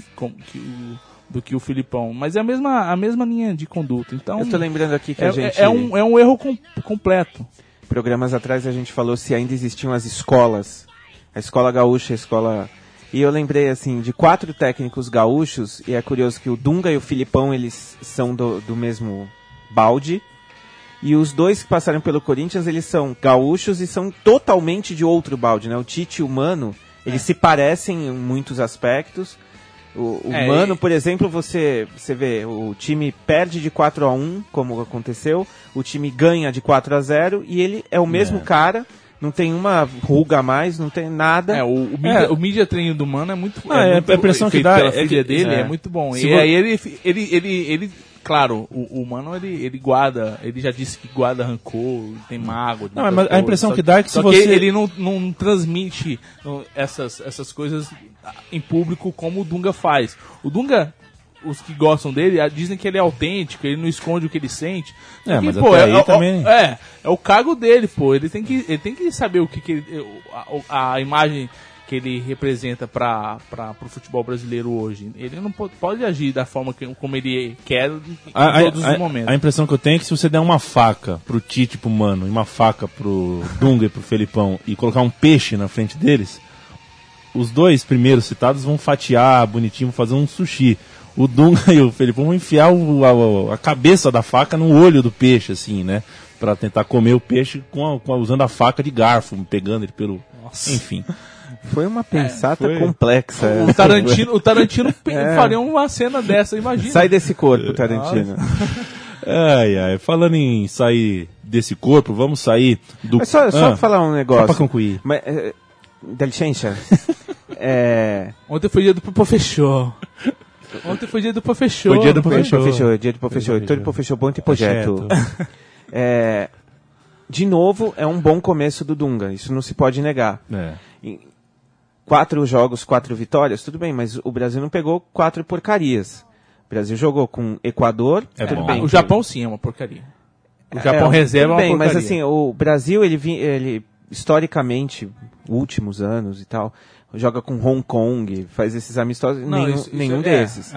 do que o Filipão. Mas é a mesma linha de conduta. Então, eu tô lembrando aqui que a gente... É um erro completo. Programas atrás a gente falou se ainda existiam as escolas. A escola gaúcha, a escola... E eu lembrei, assim, de 4 técnicos gaúchos, e é curioso que o Dunga e o Filipão, eles são do mesmo balde, e os dois que passaram pelo Corinthians, eles são gaúchos e são totalmente de outro balde, né? O Tite e o Mano, eles se parecem em muitos aspectos. O Mano, por exemplo, você vê, o time perde de 4-1, como aconteceu, o time ganha de 4-0, e ele é o mesmo cara. Não tem uma ruga a mais, não tem nada. O media treino do Mano é muito bom. A impressão que dá pela filha dele é muito bom. E aí ele claro, o Mano ele guarda, ele já disse que guarda rancor, tem mágoa. Não, mas a impressão que dá é que se você... ele não transmite essas coisas em público como o Dunga faz. O Dunga, os que gostam dele dizem que ele é autêntico, ele não esconde o que ele sente. Mas pô, aí também... É o cargo dele, pô. Ele tem que saber o que a imagem que ele representa para o futebol brasileiro hoje. Ele não pode agir da forma como ele quer em todos os momentos. A impressão que eu tenho é que se você der uma faca pro Tite, pro Mano, e uma faca pro Dunga e pro Felipão, e colocar um peixe na frente deles, os dois primeiros citados vão fatiar bonitinho, vão fazer um sushi. O Dunga e o Felipão vão enfiar a cabeça da faca no olho do peixe, assim, né? Pra tentar comer o peixe usando a faca de garfo, pegando ele pelo... Nossa. Enfim. Foi uma pensata complexa. O Tarantino faria uma cena dessa, imagina. Sai desse corpo, Tarantino. Falando em sair desse corpo, vamos sair do... Mas só falar um negócio. Só pra concluir. Mas, dá licença? Ontem foi dia do professor. Foi dia do professor. Foi dia do professor. Dia do professor. Todo professor bom tem projeto. De novo, é um bom começo do Dunga. Isso não se pode negar. 4 jogos, 4 vitórias, tudo bem, mas o Brasil não pegou 4 porcarias. O Brasil jogou com Equador, tudo bem. O Japão sim é uma porcaria. O Japão reserva é uma porcaria. Mas assim, o Brasil, ele historicamente, últimos anos e tal, joga com Hong Kong, faz esses amistosos, nenhum desses.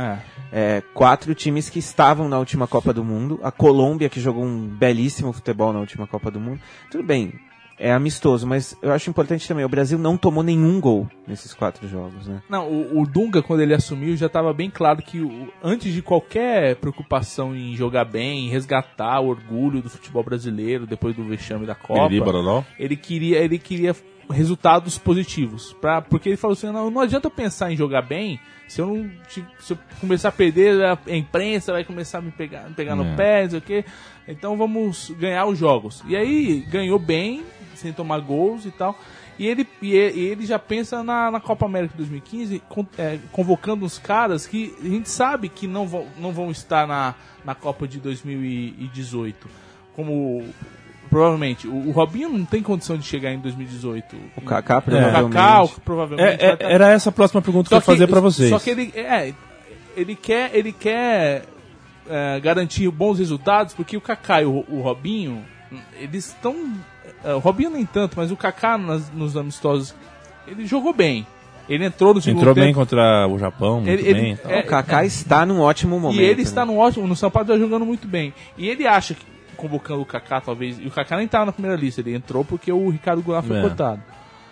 4 times que estavam na última Copa do Mundo, a Colômbia que jogou um belíssimo futebol na última Copa do Mundo, tudo bem, é amistoso, mas eu acho importante também, o Brasil não tomou nenhum gol nesses 4 jogos, né? Não, o Dunga, quando ele assumiu, já estava bem claro que antes de qualquer preocupação em jogar bem, em resgatar o orgulho do futebol brasileiro, depois do vexame da Copa, ele queria resultados positivos, porque ele falou assim, não adianta eu pensar em jogar bem, se eu começar a perder, a imprensa vai começar a me pegar no pé, não sei o quê, então vamos ganhar os jogos. E aí ganhou bem, sem tomar gols e tal, e ele já pensa na Copa América de 2015, convocando uns caras que a gente sabe que não vão estar na Copa de 2018, como... Provavelmente. O Robinho não tem condição de chegar em 2018. O Kaká, provavelmente. Provavelmente era essa a próxima pergunta que eu ia fazer pra vocês. Só que ele quer garantir bons resultados, porque o Kaká e o Robinho, eles estão... o Robinho nem tanto, mas o Kaká nos amistosos, ele jogou bem. Ele entrou no segundo tempo. Entrou bem contra o Japão, muito bem. O Kaká está num ótimo momento. E ele está num ótimo... No São Paulo está jogando muito bem. E ele acha que convocando o Kaká, talvez... E o Kaká nem estava na primeira lista, ele entrou porque o Ricardo Goulart foi cortado.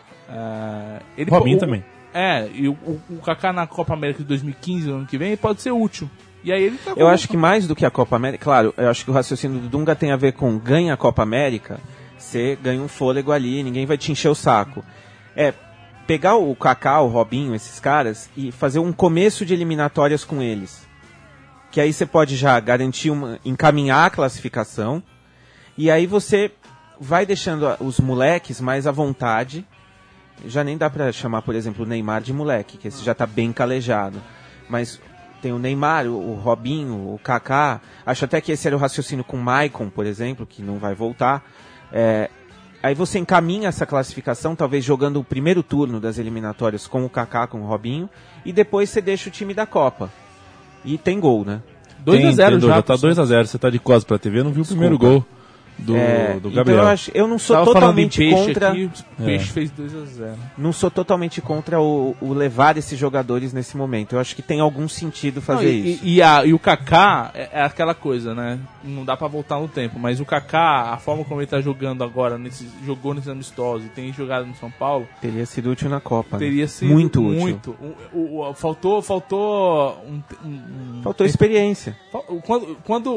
O Robinho também. E o Kaká na Copa América de 2015, no ano que vem, pode ser útil. E aí ele eu acho que mais do que a Copa América... Claro, eu acho que o raciocínio do Dunga tem a ver com ganha a Copa América, você ganha um fôlego ali, ninguém vai te encher o saco. Pegar o Kaká, o Robinho, esses caras, e fazer um começo de eliminatórias com eles. Que aí você pode já garantir encaminhar a classificação, e aí você vai deixando os moleques mais à vontade. Já nem dá pra chamar, por exemplo, o Neymar de moleque, que esse já tá bem calejado. Mas tem o Neymar, o Robinho, o Kaká. Acho até que esse era o raciocínio com o Maicon, por exemplo, que não vai voltar. aí você encaminha essa classificação, talvez jogando o primeiro turno das eliminatórias com o Kaká, com o Robinho, e depois você deixa o time da Copa. E tem gol, né? 2-0 já tá 2-0. Você tá de costas pra TV, não viu o primeiro gol do Gabriel. Então eu não sou totalmente contra. Aqui, o Peixe fez 2-0. Não sou totalmente contra o levar esses jogadores nesse momento. Eu acho que tem algum sentido fazer isso. E o Kaká é aquela coisa, né? Não dá pra voltar no tempo, mas o Kaká, a forma como ele tá jogando agora, jogou nesse amistoso e tem jogado no São Paulo, teria sido útil na Copa. Teria sido muito útil. Faltou experiência. Quando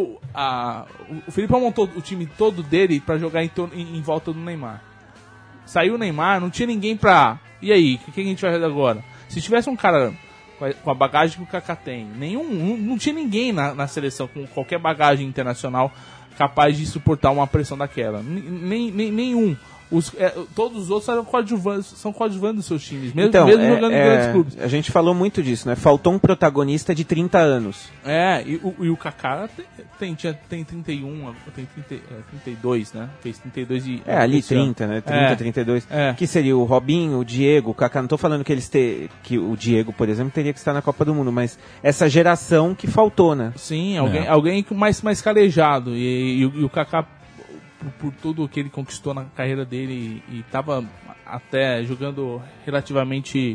o Filipão montou o time todo dele pra jogar em volta do Neymar. Saiu o Neymar, não tinha ninguém pra... E aí, o que a gente vai fazer agora? Se tivesse um cara com a bagagem que o Kaká tem, não tinha ninguém na seleção com qualquer bagagem internacional capaz de suportar uma pressão daquela. Nenhum. Todos os outros são coadjuvantes dos seus times, mesmo jogando em grandes clubes. A gente falou muito disso, né? Faltou um protagonista de 30 anos. E o Kaká tem 31, tem 32, né? Fez 32 e... ali 30, né? 30, 32. Que seria o Robinho, o Diego, o Kaká. Não tô falando que o Diego, por exemplo, teria que estar na Copa do Mundo, mas essa geração que faltou, né? Sim, alguém mais calejado. E o Kaká, por tudo que ele conquistou na carreira dele e estava até jogando relativamente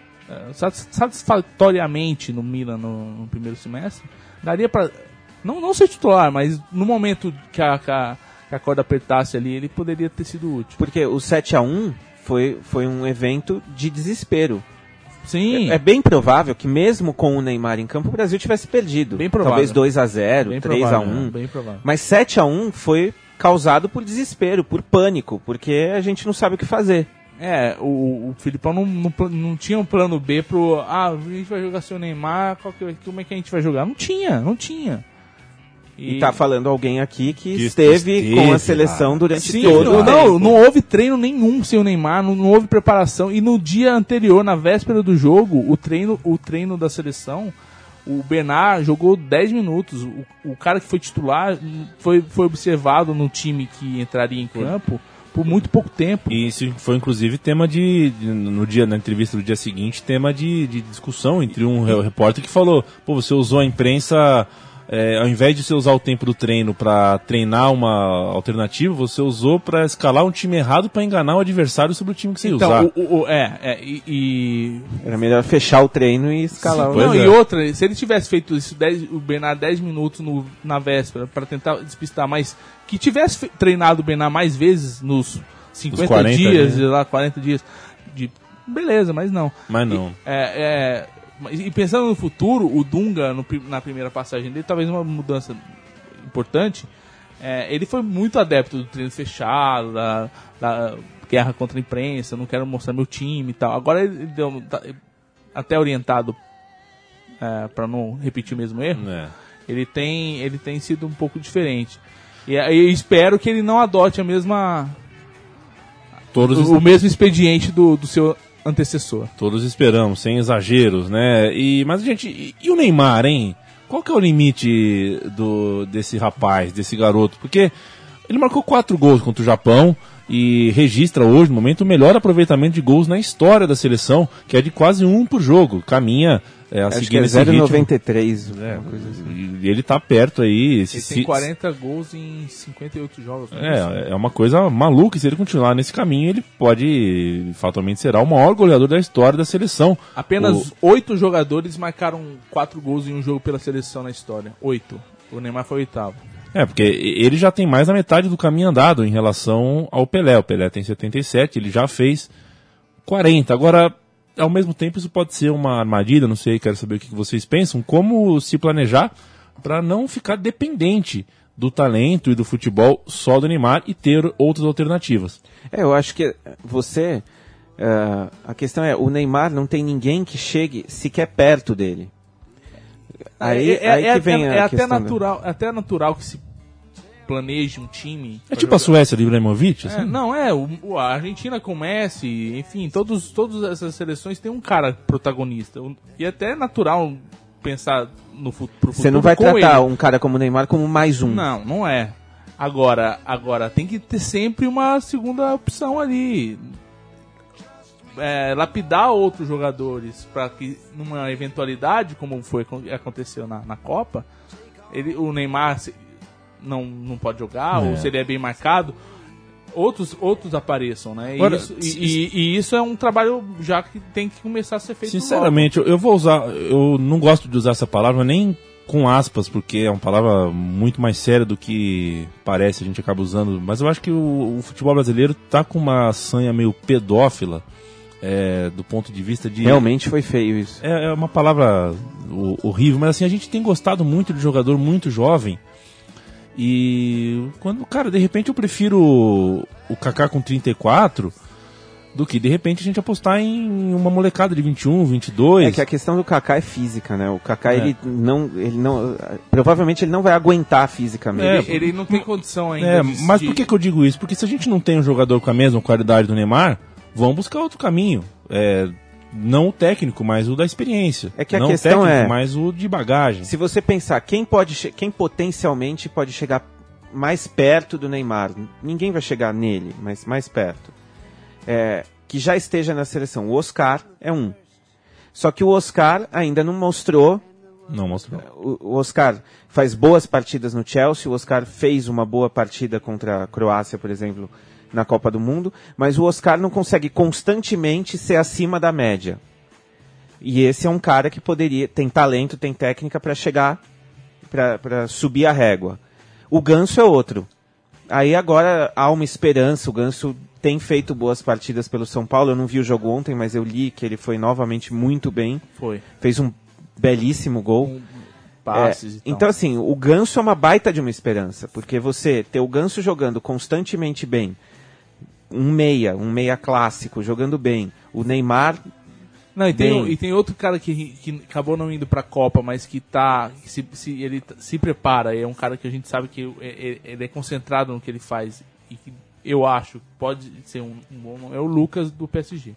satisfatoriamente no Milan no primeiro semestre, daria para não ser titular, mas no momento que a corda apertasse ali, ele poderia ter sido útil. Porque o 7-1 foi um evento de desespero. Sim. É bem provável que mesmo com o Neymar em campo, o Brasil tivesse perdido. Bem provável. Talvez 2-0, 3-1. Bem provável. Mas 7-1 foi causado por desespero, por pânico, porque a gente não sabe o que fazer. O Filipão não tinha um plano B pro... a gente vai jogar sem o Neymar, como é que a gente vai jogar? Não tinha. E tá falando alguém aqui que esteve com a seleção durante todo o tempo. Não houve treino nenhum sem o Neymar, não houve preparação, e no dia anterior, na véspera do jogo, o treino da seleção... O Bernard jogou 10 minutos. O cara que foi titular foi observado no time que entraria em campo por muito pouco tempo. E isso foi inclusive tema na entrevista do dia seguinte, tema de discussão entre um repórter que falou: pô, você usou a imprensa, ao invés de você usar o tempo do treino para treinar uma alternativa, você usou para escalar um time errado para enganar o adversário sobre o time que você ia usar. Era melhor fechar o treino e escalar o... E outra, se ele tivesse feito isso, o Bernard 10 minutos na véspera para tentar despistar, mas que tivesse treinado o Bernard mais vezes nos 50 40 dias, 40 dias, beleza, mas não. E pensando no futuro, o Dunga, na primeira passagem dele, talvez uma mudança importante, ele foi muito adepto do treino fechado, da guerra contra a imprensa, não quero mostrar meu time e tal. Agora ele deu até orientado para não repetir o mesmo erro. Ele tem sido um pouco diferente. E eu espero que ele não adote o mesmo expediente do seu antecessor. Todos esperamos, sem exageros, né? Mas, gente, e o Neymar, hein? Qual que é o limite desse rapaz, desse garoto? Porque ele marcou 4 gols contra o Japão e registra hoje, no momento, o melhor aproveitamento de gols na história da seleção, que é de quase 1 por jogo. Caminha a seguir nesse ritmo. 0,93, uma coisa assim. E ele tá perto aí. Ele tem 40 gols em 58 jogos. É uma coisa maluca. Se ele continuar nesse caminho, ele pode, fatalmente, será o maior goleador da história da seleção. Apenas 8 jogadores marcaram 4 gols em um jogo pela seleção na história. 8. O Neymar foi o 8º. Porque ele já tem mais da metade do caminho andado em relação ao Pelé. O Pelé tem 77, ele já fez 40. Agora, ao mesmo tempo, isso pode ser uma armadilha, não sei, quero saber o que vocês pensam. Como se planejar para não ficar dependente do talento e do futebol só do Neymar e ter outras alternativas? Eu acho que a questão é, o Neymar não tem ninguém que chegue sequer perto dele. Aí que vem a questão. É até natural que se planeje um time. É tipo a Suécia de Ibrahimovic? Assim? A Argentina com Messi, enfim, todas essas seleções tem um cara protagonista. E até é natural pensar pro futuro. Você não vai tratar um cara como o Neymar como mais um. Não é. Agora tem que ter sempre uma segunda opção ali. Lapidar outros jogadores para que numa eventualidade, como aconteceu na Copa, o Neymar não pode jogar, ou se ele é bem marcado, outros apareçam, né? Agora, e isso é um trabalho já que tem que começar a ser feito. Sinceramente, eu não gosto de usar essa palavra nem com aspas, porque é uma palavra muito mais séria do que parece, a gente acaba usando, mas eu acho que o futebol brasileiro tá com uma sanha meio pedófila, do ponto de vista de... Realmente foi feio isso. É uma palavra horrível, mas assim, a gente tem gostado muito de jogador muito jovem. E quando, cara, de repente eu prefiro o Kaká com 34 do que de repente a gente apostar em uma molecada de 21, 22. É que a questão do Kaká é física, né? O Kaká ele não provavelmente ele não vai aguentar fisicamente. Ele não tem condição ainda. Mas por que eu digo isso? Porque se a gente não tem um jogador com a mesma qualidade do Neymar, vamos buscar outro caminho. Não o técnico, mas o da experiência. É que a não questão o técnico, mas o de bagagem. Se você pensar, quem potencialmente pode chegar mais perto do Neymar, ninguém vai chegar nele, mas mais perto, que já esteja na seleção. O Oscar é um. Só que o Oscar ainda não mostrou. Não mostrou. O Oscar faz boas partidas no Chelsea, o Oscar fez uma boa partida contra a Croácia, por exemplo, na Copa do Mundo, mas o Oscar não consegue constantemente ser acima da média. E esse é um cara que tem talento, tem técnica para chegar, para subir a régua. O Ganso é outro. Aí agora há uma esperança, o Ganso tem feito boas partidas pelo São Paulo, eu não vi o jogo ontem, mas eu li que ele foi novamente muito bem. Fez um belíssimo gol. Passes e tal. Então assim, o Ganso é uma baita de uma esperança, porque você ter o Ganso jogando constantemente bem, um meia clássico, jogando bem. O Neymar... Não, e tem outro cara que acabou não indo pra Copa, mas que ele se prepara, é um cara que a gente sabe que ele é concentrado no que ele faz, e que eu acho que pode ser um bom nome, é o Lucas do PSG.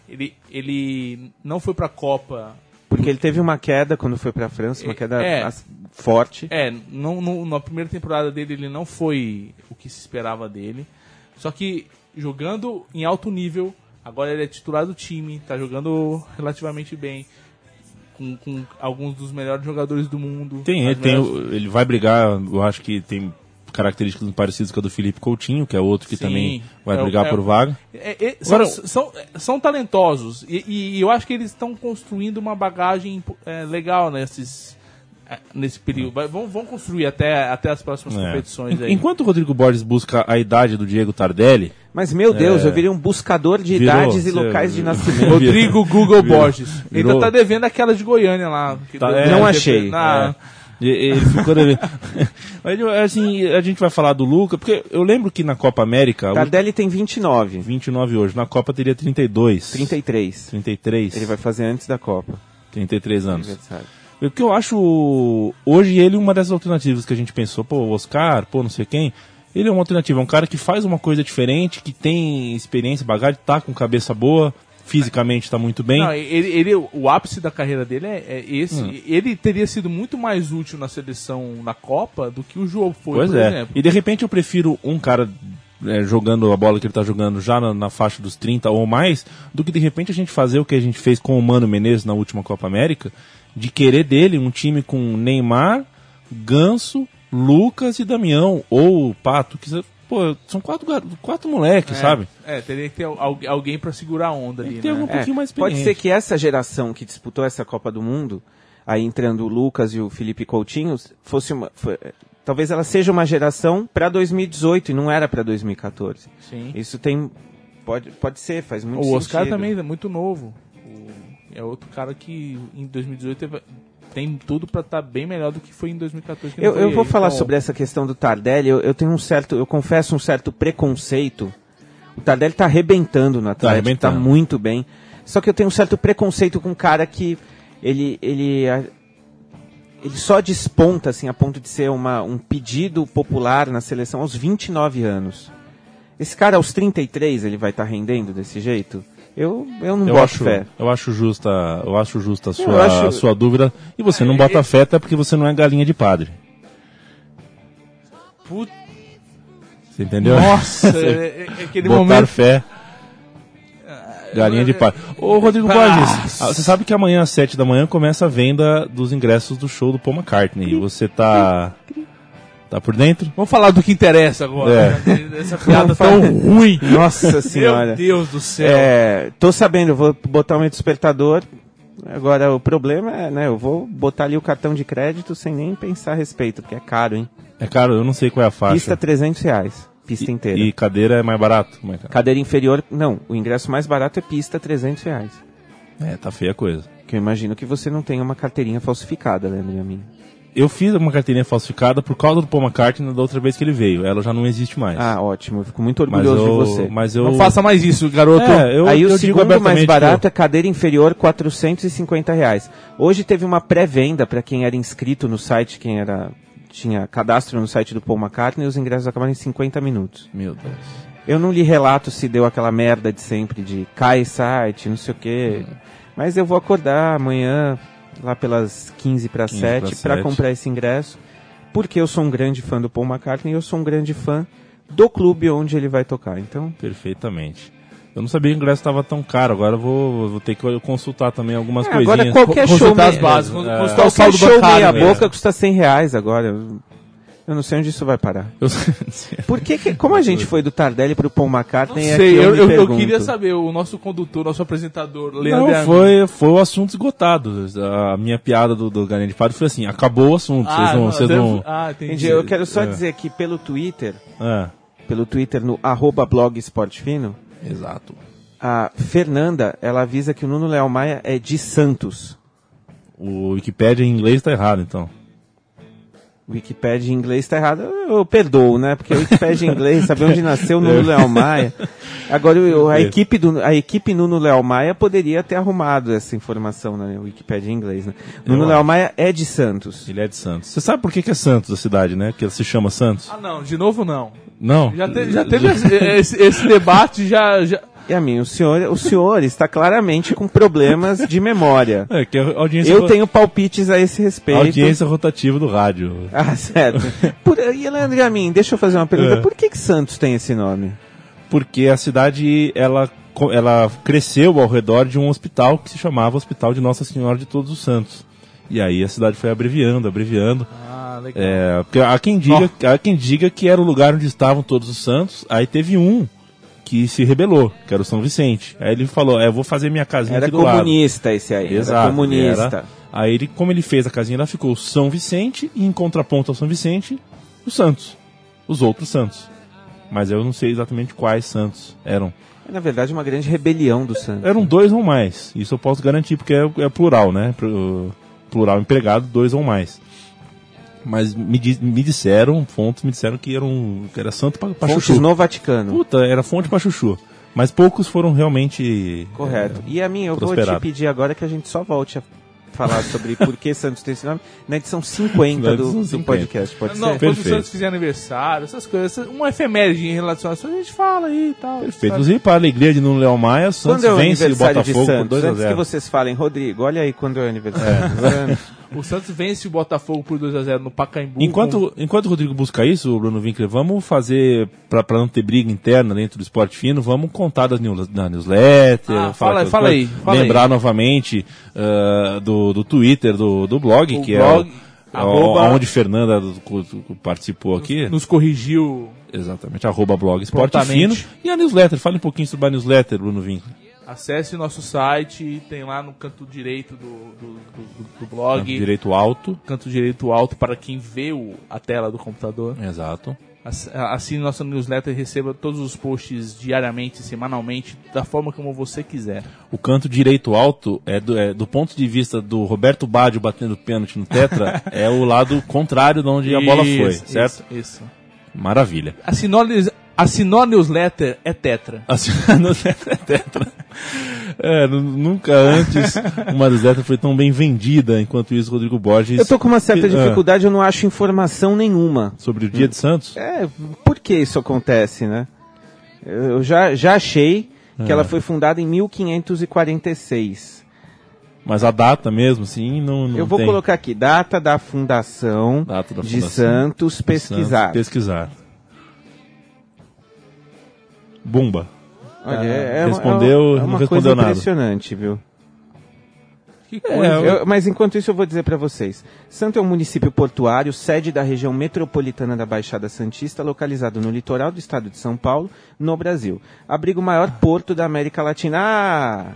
Ele não foi pra Copa... Porque ele teve uma queda quando foi pra França, uma queda forte. Na primeira temporada dele ele não foi o que se esperava dele, só que jogando em alto nível, agora ele é titular do time, tá jogando relativamente bem, com alguns dos melhores jogadores do mundo. Ele vai brigar, eu acho que tem características parecidas com a do Felipe Coutinho, que é outro que também vai brigar por vaga. São talentosos, e eu acho que eles estão construindo uma bagagem legal nesse período. Vão construir até as próximas competições. Aí. Enquanto o Rodrigo Borges busca a idade do Diego Tardelli... Mas, meu Deus, eu virei um buscador de idades e locais de nascimento. Rodrigo Google Borges. Ainda tá devendo aquela de Goiânia lá. Não achei. Ele ficou devendo. Mas, assim, a gente vai falar do Lucas, porque eu lembro que na Copa América... Tardelli tem 29. 29 hoje. Na Copa teria 32. 33. Ele vai fazer antes da Copa. 33 anos. O que eu acho hoje ele uma dessas alternativas que a gente pensou, o Oscar, não sei quem, ele é uma alternativa, é um cara que faz uma coisa diferente, que tem experiência, bagagem, tá com cabeça boa, fisicamente tá muito bem. Não, o ápice da carreira dele é esse. Ele teria sido muito mais útil na seleção na Copa do que o João foi, por exemplo. E de repente eu prefiro um cara jogando a bola que ele tá jogando já na faixa dos 30 ou mais, do que de repente a gente fazer o que a gente fez com o Mano Menezes na última Copa América, de querer dele um time com Neymar, Ganso, Lucas e Damião, ou Pato, que são quatro moleques, sabe? Teria que ter alguém pra segurar a onda ali, tem algum pouquinho mais experiente. Pode ser que essa geração que disputou essa Copa do Mundo, aí entrando o Lucas e o Felipe Coutinho, talvez ela seja uma geração pra 2018 e não era pra 2014. Sim. Isso pode ser, faz muito sentido. O Oscar também é muito novo. É outro cara que em 2018 tem tudo para estar bem melhor do que foi em 2014. Eu vou falar sobre essa questão do Tardelli. Eu tenho eu confesso um certo preconceito. O Tardelli tá arrebentando no Atlético, tá muito bem. Só que eu tenho um certo preconceito com um cara que ele só desponta assim a ponto de ser um pedido popular na seleção aos 29 anos. Esse cara aos 33 ele vai estar rendendo desse jeito? Eu não boto fé. Eu acho justa a sua dúvida. E você não bota fé até porque você não é galinha de padre. Você entendeu? Nossa, aquele Botar momento. fé. Galinha de pai. Ô, Rodrigo Borges, você sabe que amanhã às 7 da manhã começa a venda dos ingressos do show do Paul McCartney. Você tá por dentro? Vamos falar do que interessa agora. Essa piada tão ruim. Nossa senhora. Meu Deus do céu. Tô sabendo, vou botar o meu despertador. Agora, o problema é, né, eu vou botar ali o cartão de crédito sem nem pensar a respeito, porque é caro, hein? É caro, eu não sei qual é a faixa. Pista R$300, pista inteira. E cadeira é mais barato? Como é que é? Cadeira inferior, não, o ingresso mais barato é pista R$300. Tá feia a coisa. Que eu imagino que você não tenha uma carteirinha falsificada, Leandro e a mim. Eu fiz uma carteirinha falsificada por causa do Paul McCartney da outra vez que ele veio. Ela já não existe mais. Ah, ótimo, eu fico muito orgulhoso de você. Mas eu... Não faça mais isso, garoto. Aí o digo segundo mais abertamente barato é cadeira inferior, R$450. Hoje teve uma pré-venda para quem era inscrito no site, tinha cadastro no site do Paul McCartney, e os ingressos acabaram em 50 minutos. Meu Deus. Eu não li relato se deu aquela merda de sempre, de cai site, não sei o quê. Mas eu vou acordar amanhã, lá pelas 15 para 7, para comprar esse ingresso, porque eu sou um grande fã do Paul McCartney e eu sou um grande fã do clube onde ele vai tocar. Então, perfeitamente. Eu não sabia que o ingresso estava tão caro, agora eu vou ter que consultar também algumas coisinhas. Agora qualquer show, as bases, qualquer show meia boca custa R$100 agora. Eu não sei onde isso vai parar. Como a gente foi do Tardelli pro Paul McCartney? Não sei, eu queria saber, o nosso condutor, nosso apresentador, Leandro. Não, foi o assunto esgotado. A minha piada do Galinha de Pato foi assim, acabou o assunto. Vocês não... Entendi. Eu quero só dizer que pelo Twitter no @blogesportfino, exato. A Fernanda, ela avisa que o Nuno Leal Maia é de Santos. O Wikipédia em inglês tá errado, então. O Wikipédia em inglês está errado, eu perdoo, né? Porque o Wikipédia em inglês, saber onde nasceu o Nuno Leal Maia. Agora, a equipe Nuno Leal Maia poderia ter arrumado essa informação na Wikipédia em inglês, né? Nuno Leal Maia é de Santos. Ele é de Santos. Você sabe por que é Santos a cidade, né? Que ela se chama Santos? Ah, não, de novo não. Não? Já teve esse debate, já... E a mim, o senhor está claramente com problemas de memória. Que a audiência eu tenho palpites a esse respeito. A audiência rotativa do rádio. Ah, certo. E Leandro e a mim, deixa eu fazer uma pergunta. Por que Santos tem esse nome? Porque a cidade, ela cresceu ao redor de um hospital que se chamava Hospital de Nossa Senhora de Todos os Santos. E aí a cidade foi abreviando. Ah, legal. Porque há quem diga que era o lugar onde estavam todos os santos. Aí teve um que se rebelou, que era o São Vicente. Aí ele falou, eu vou fazer minha casinha aqui do lado. Era comunista esse aí. Exato. Era comunista. Aí como ele fez a casinha, ela ficou São Vicente e em contraponto ao São Vicente, os Santos. Os outros Santos. Mas eu não sei exatamente quais Santos eram. Na verdade, uma grande rebelião do Santos. Eram 2 ou mais. Isso eu posso garantir, porque é plural, né? Plural empregado, 2 ou mais. Mas fontes me disseram que era santo pra fontes chuchu. No Vaticano. Puta, era fonte pra chuchu. Mas poucos foram realmente... Correto. E a minha, eu vou te pedir agora que a gente só volte a falar sobre por que Santos tem esse nome na edição 50 do podcast. Pode ser? Quando o Santos fizer aniversário, essas coisas, uma efeméride em relação a isso, a gente fala aí e tal. Perfeito. Inclusive, para a alegria de Nuno Leal Maia, Santos vence o Botafogo por 2-0. Antes que vocês falem, Rodrigo, olha aí quando é o aniversário. O Santos vence o Botafogo por 2-0 no Pacaembu. Enquanto o Rodrigo busca isso, Bruno Winkler, vamos fazer, para não ter briga interna dentro do Esporte Fino, vamos contar da newsletter. Fala aí. Lembrar novamente do Twitter, do blog, que blog, é onde Fernanda participou aqui. Nos corrigiu. Exatamente, @blog Esporte Fino. E a newsletter, fale um pouquinho sobre a newsletter, Bruno Winkler. Acesse o nosso site, tem lá no canto direito do blog. Canto direito alto. Canto direito alto para quem vê a tela do computador. Exato. Assine nossa newsletter e receba todos os posts diariamente, semanalmente, da forma como você quiser. O canto direito alto, do ponto de vista do Roberto Baggio batendo pênalti no Tetra, é o lado contrário de onde a bola foi, certo? Isso. Maravilha. Assinou a newsletter é Tetra. Assinou a newsletter é Tetra. Nunca antes uma newsletter foi tão bem vendida. Enquanto isso, Rodrigo Borges... Eu tô com uma certa dificuldade, eu não acho informação nenhuma. Sobre o dia de Santos? Por que isso acontece, né? Eu já achei que ela foi fundada em 1546. Mas a data mesmo, sim, não eu vou colocar aqui, data da fundação de Santos, pesquisar. Bumba. Olha, Respondeu, é não uma respondeu coisa nada. impressionante, viu? Que coisa. Mas enquanto isso eu vou dizer para vocês. Santo é um município portuário, sede da região metropolitana da Baixada Santista, localizado no litoral do estado de São Paulo, no Brasil. Abriga o maior porto da América Latina.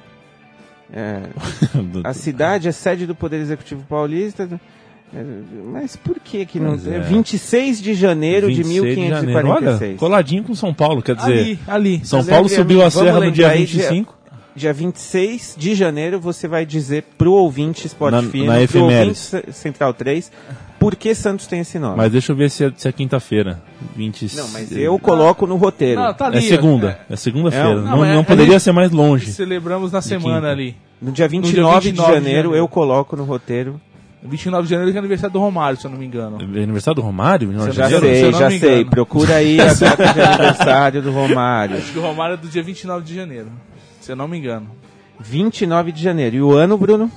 A cidade é sede do Poder Executivo Paulista. Mas por que não tem? 26 de janeiro de 1546. Olha, coladinho com São Paulo, quer dizer... Ali. São Paulo subiu a serra no dia lembrar aí, 25. Dia 26 de janeiro, você vai dizer pro ouvinte Esporte Fino, na pro ouvinte efeméride. Central 3, por que Santos tem esse nome. Mas deixa eu ver se é quinta-feira. 26. Não, mas eu coloco no roteiro. Não, tá ali. É segunda. É segunda-feira. Não, Não poderia ser mais longe. Celebramos na semana quinta. ali. No dia 29 de janeiro, eu coloco no roteiro. 29 de janeiro que é aniversário do Romário, se eu não me engano. É aniversário do Romário? Já se eu não sei. me engano. Procura aí a data de aniversário do Romário. Acho que o Romário é do dia 29 de janeiro, se eu não me engano. 29 de janeiro. E o ano, Bruno?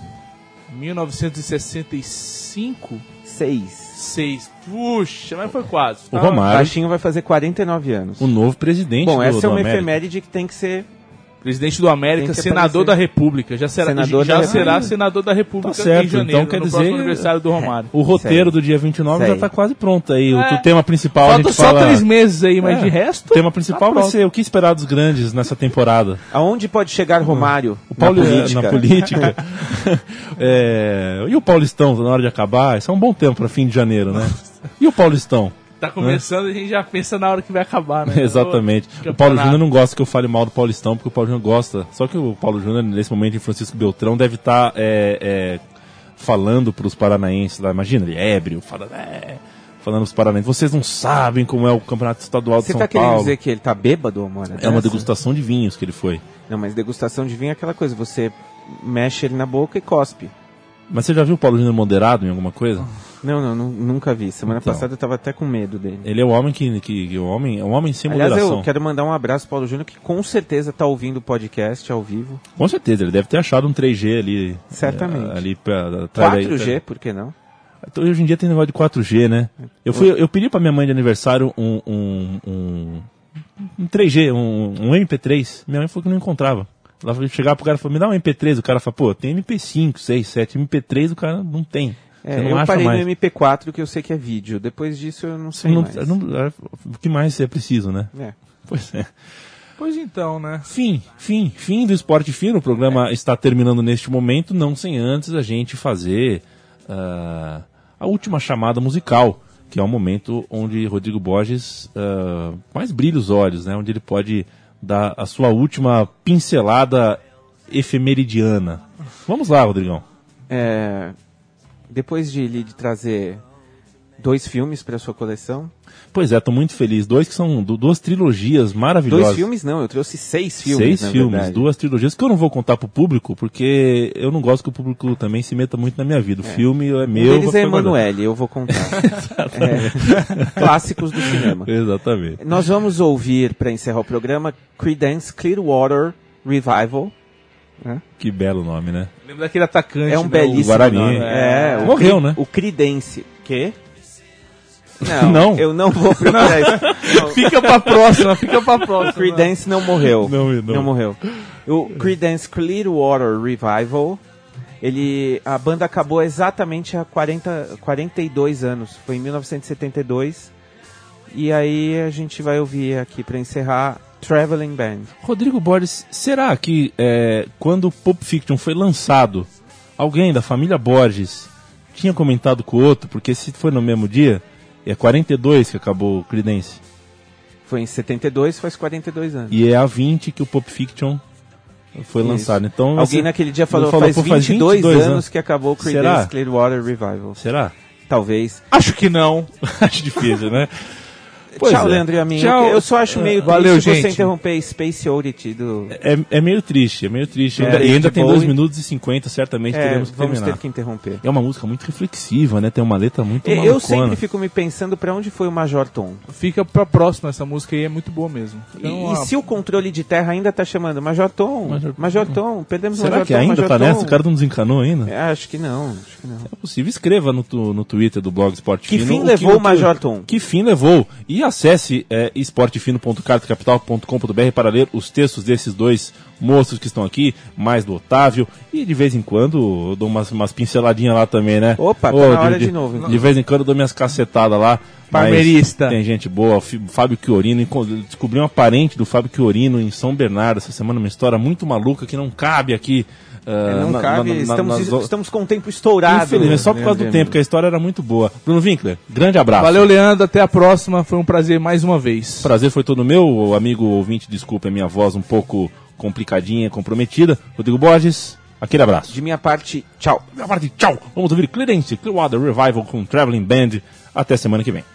1965? 6. Puxa, mas foi quase. O Romário, Baixinho vai fazer 49 anos. o novo presidente Bom, essa é uma América. efeméride que tem que ser... Presidente do América, Tem que senador aparecer. da República. Já será senador da República Tá certo, em janeiro, então quer no dizer- próximo aniversário do Romário. O roteiro do dia 29 já Sei. está quase pronto aí. É. O tema principal a Falta gente só fala... 3 meses aí, mas de resto... O tema principal tá vai pronto. ser o que esperar dos grandes nessa temporada. Aonde pode chegar Romário Na política? política. E o Paulistão, na hora de acabar? Isso é um bom tempo para fim de janeiro, né? E o Paulistão? Tá começando, a gente já pensa na hora que vai acabar, né? Exatamente. Ô, O Paulo campeonato. Júnior não gosta que eu fale mal do Paulistão, porque o Paulo Júnior gosta. Só que o Paulo Júnior, nesse momento, em Francisco Beltrão, deve estar falando para os paranaenses lá. Imagina, ele é ébrio, falando para os paranaenses. Vocês não sabem como é o campeonato estadual de Você São tá querendo Paulo. dizer que ele tá bêbado, amor? É uma degustação de vinhos que ele foi. Não, mas degustação de vinho é aquela coisa, você mexe ele na boca e cospe. Mas você já viu o Paulo Júnior moderado em alguma coisa? Não, nunca vi. Semana Então. passada eu tava até com medo dele. Ele é um homem é um homem sem Aliás, moderação. eu quero mandar um abraço pro Paulo Júnior, que com certeza tá ouvindo o podcast ao vivo. Com certeza, ele deve ter achado um 3G ali. Certamente. Ali pra, 4G, por que não? Então, hoje em dia tem negócio de 4G, né? Eu pedi pra minha mãe de aniversário um 3G, um MP3. Minha mãe falou que não encontrava. Ela chegava pro cara e falou, me dá um MP3. O cara falou, pô, tem MP5, 6, 7. MP3 o cara não tem. Você não Eu acha parei mais. no MP4, que eu sei que é vídeo. Depois disso eu não sei mais. O que mais é preciso, né? É. Pois é. Pois então, né? Fim do Esporte Fino. O programa está terminando neste momento, não sem antes a gente fazer a última chamada musical, que é o momento onde Rodrigo Borges mais brilha os olhos, né? Onde ele pode dar a sua última pincelada efemeridiana. Vamos lá, Rodrigão. Depois de trazer 2 filmes para sua coleção. Pois é, estou muito feliz. 2 que são 2 trilogias maravilhosas. 2 filmes não, eu trouxe 6 filmes. 6 filmes, 2 trilogias que eu não vou contar pro público, porque eu não gosto que o público também se meta muito na minha vida. O filme é meu. Um deles é vou guardar. Emanuele, eu vou contar. Clássicos do cinema. Exatamente. Nós vamos ouvir, para encerrar o programa, Creedence Clearwater Revival. Que belo nome, né? Lembra daquele atacante, É um né? belíssimo Guarani. nome. O Morreu, né? O Creedence. Quê? Não. Eu não vou procurar isso. Não. Fica pra próxima. O Creedence não morreu. Não. morreu. O Creedence Clearwater Revival, a banda acabou exatamente há 42 anos. Foi em 1972. E aí a gente vai ouvir aqui para encerrar Traveling Band. Rodrigo Borges, será que quando Pulp Fiction foi lançado, alguém da família Borges tinha comentado com o outro? Porque se foi no mesmo dia, é 42 que acabou o Creedence. Foi em 72, faz 42 anos. E é a 20 que o Pulp Fiction foi Isso. lançado. Então, Alguém naquele dia falou, pô, faz 22 anos que acabou o Creedence Será? Clearwater Revival. Será? Talvez. Acho que não. Acho difícil, né? Pois Tchau, é. Leandro e a mim. Tchau. Eu só acho meio Valeu, triste você gente. interromper Space Oddity do... É meio triste, É, e ainda de tem Bowie. 2 minutos e 50, certamente teremos que vamos terminar. ter que interromper. É uma música muito reflexiva, né? Tem uma letra muito Eu malucona. sempre fico me pensando pra onde foi o Major Tom. Fica pra próxima, essa música aí é muito boa mesmo. E se o controle de terra ainda tá chamando Major Tom? Major Tom, perdemos o Será Major que Tom, ainda Major tá Tom. nessa? O cara não desencanou ainda? Acho que não. É possível. Escreva no Twitter do blog Esporte Que Fino fim o levou o Major Tom? Que fim levou. E acesse esportefino.cartacapital.com.br para ler os textos desses dois moços que estão aqui, mais do Otávio, e de vez em quando eu dou umas pinceladinhas lá também, né? Opa, tá na hora de novo. Então. De vez em quando eu dou minhas cacetadas lá. Palmeirista. Tem gente boa, Fábio Chiorino, descobri um parente do Fábio Chiorino em São Bernardo essa semana, uma história muito maluca que não cabe aqui. Não cabe, estamos com o tempo estourado. Infelizmente, só por causa do tempo, porque a história era muito boa. Bruno Winkler, grande abraço. Valeu, Leandro, até a próxima, foi um prazer mais uma vez. Prazer foi todo meu, amigo ouvinte, desculpa a minha voz um pouco complicadinha, comprometida. Rodrigo Borges, aquele abraço. De minha parte, tchau. Da minha parte, tchau. Vamos ouvir Clearance Clearwater Revival com Traveling Band. Até semana que vem.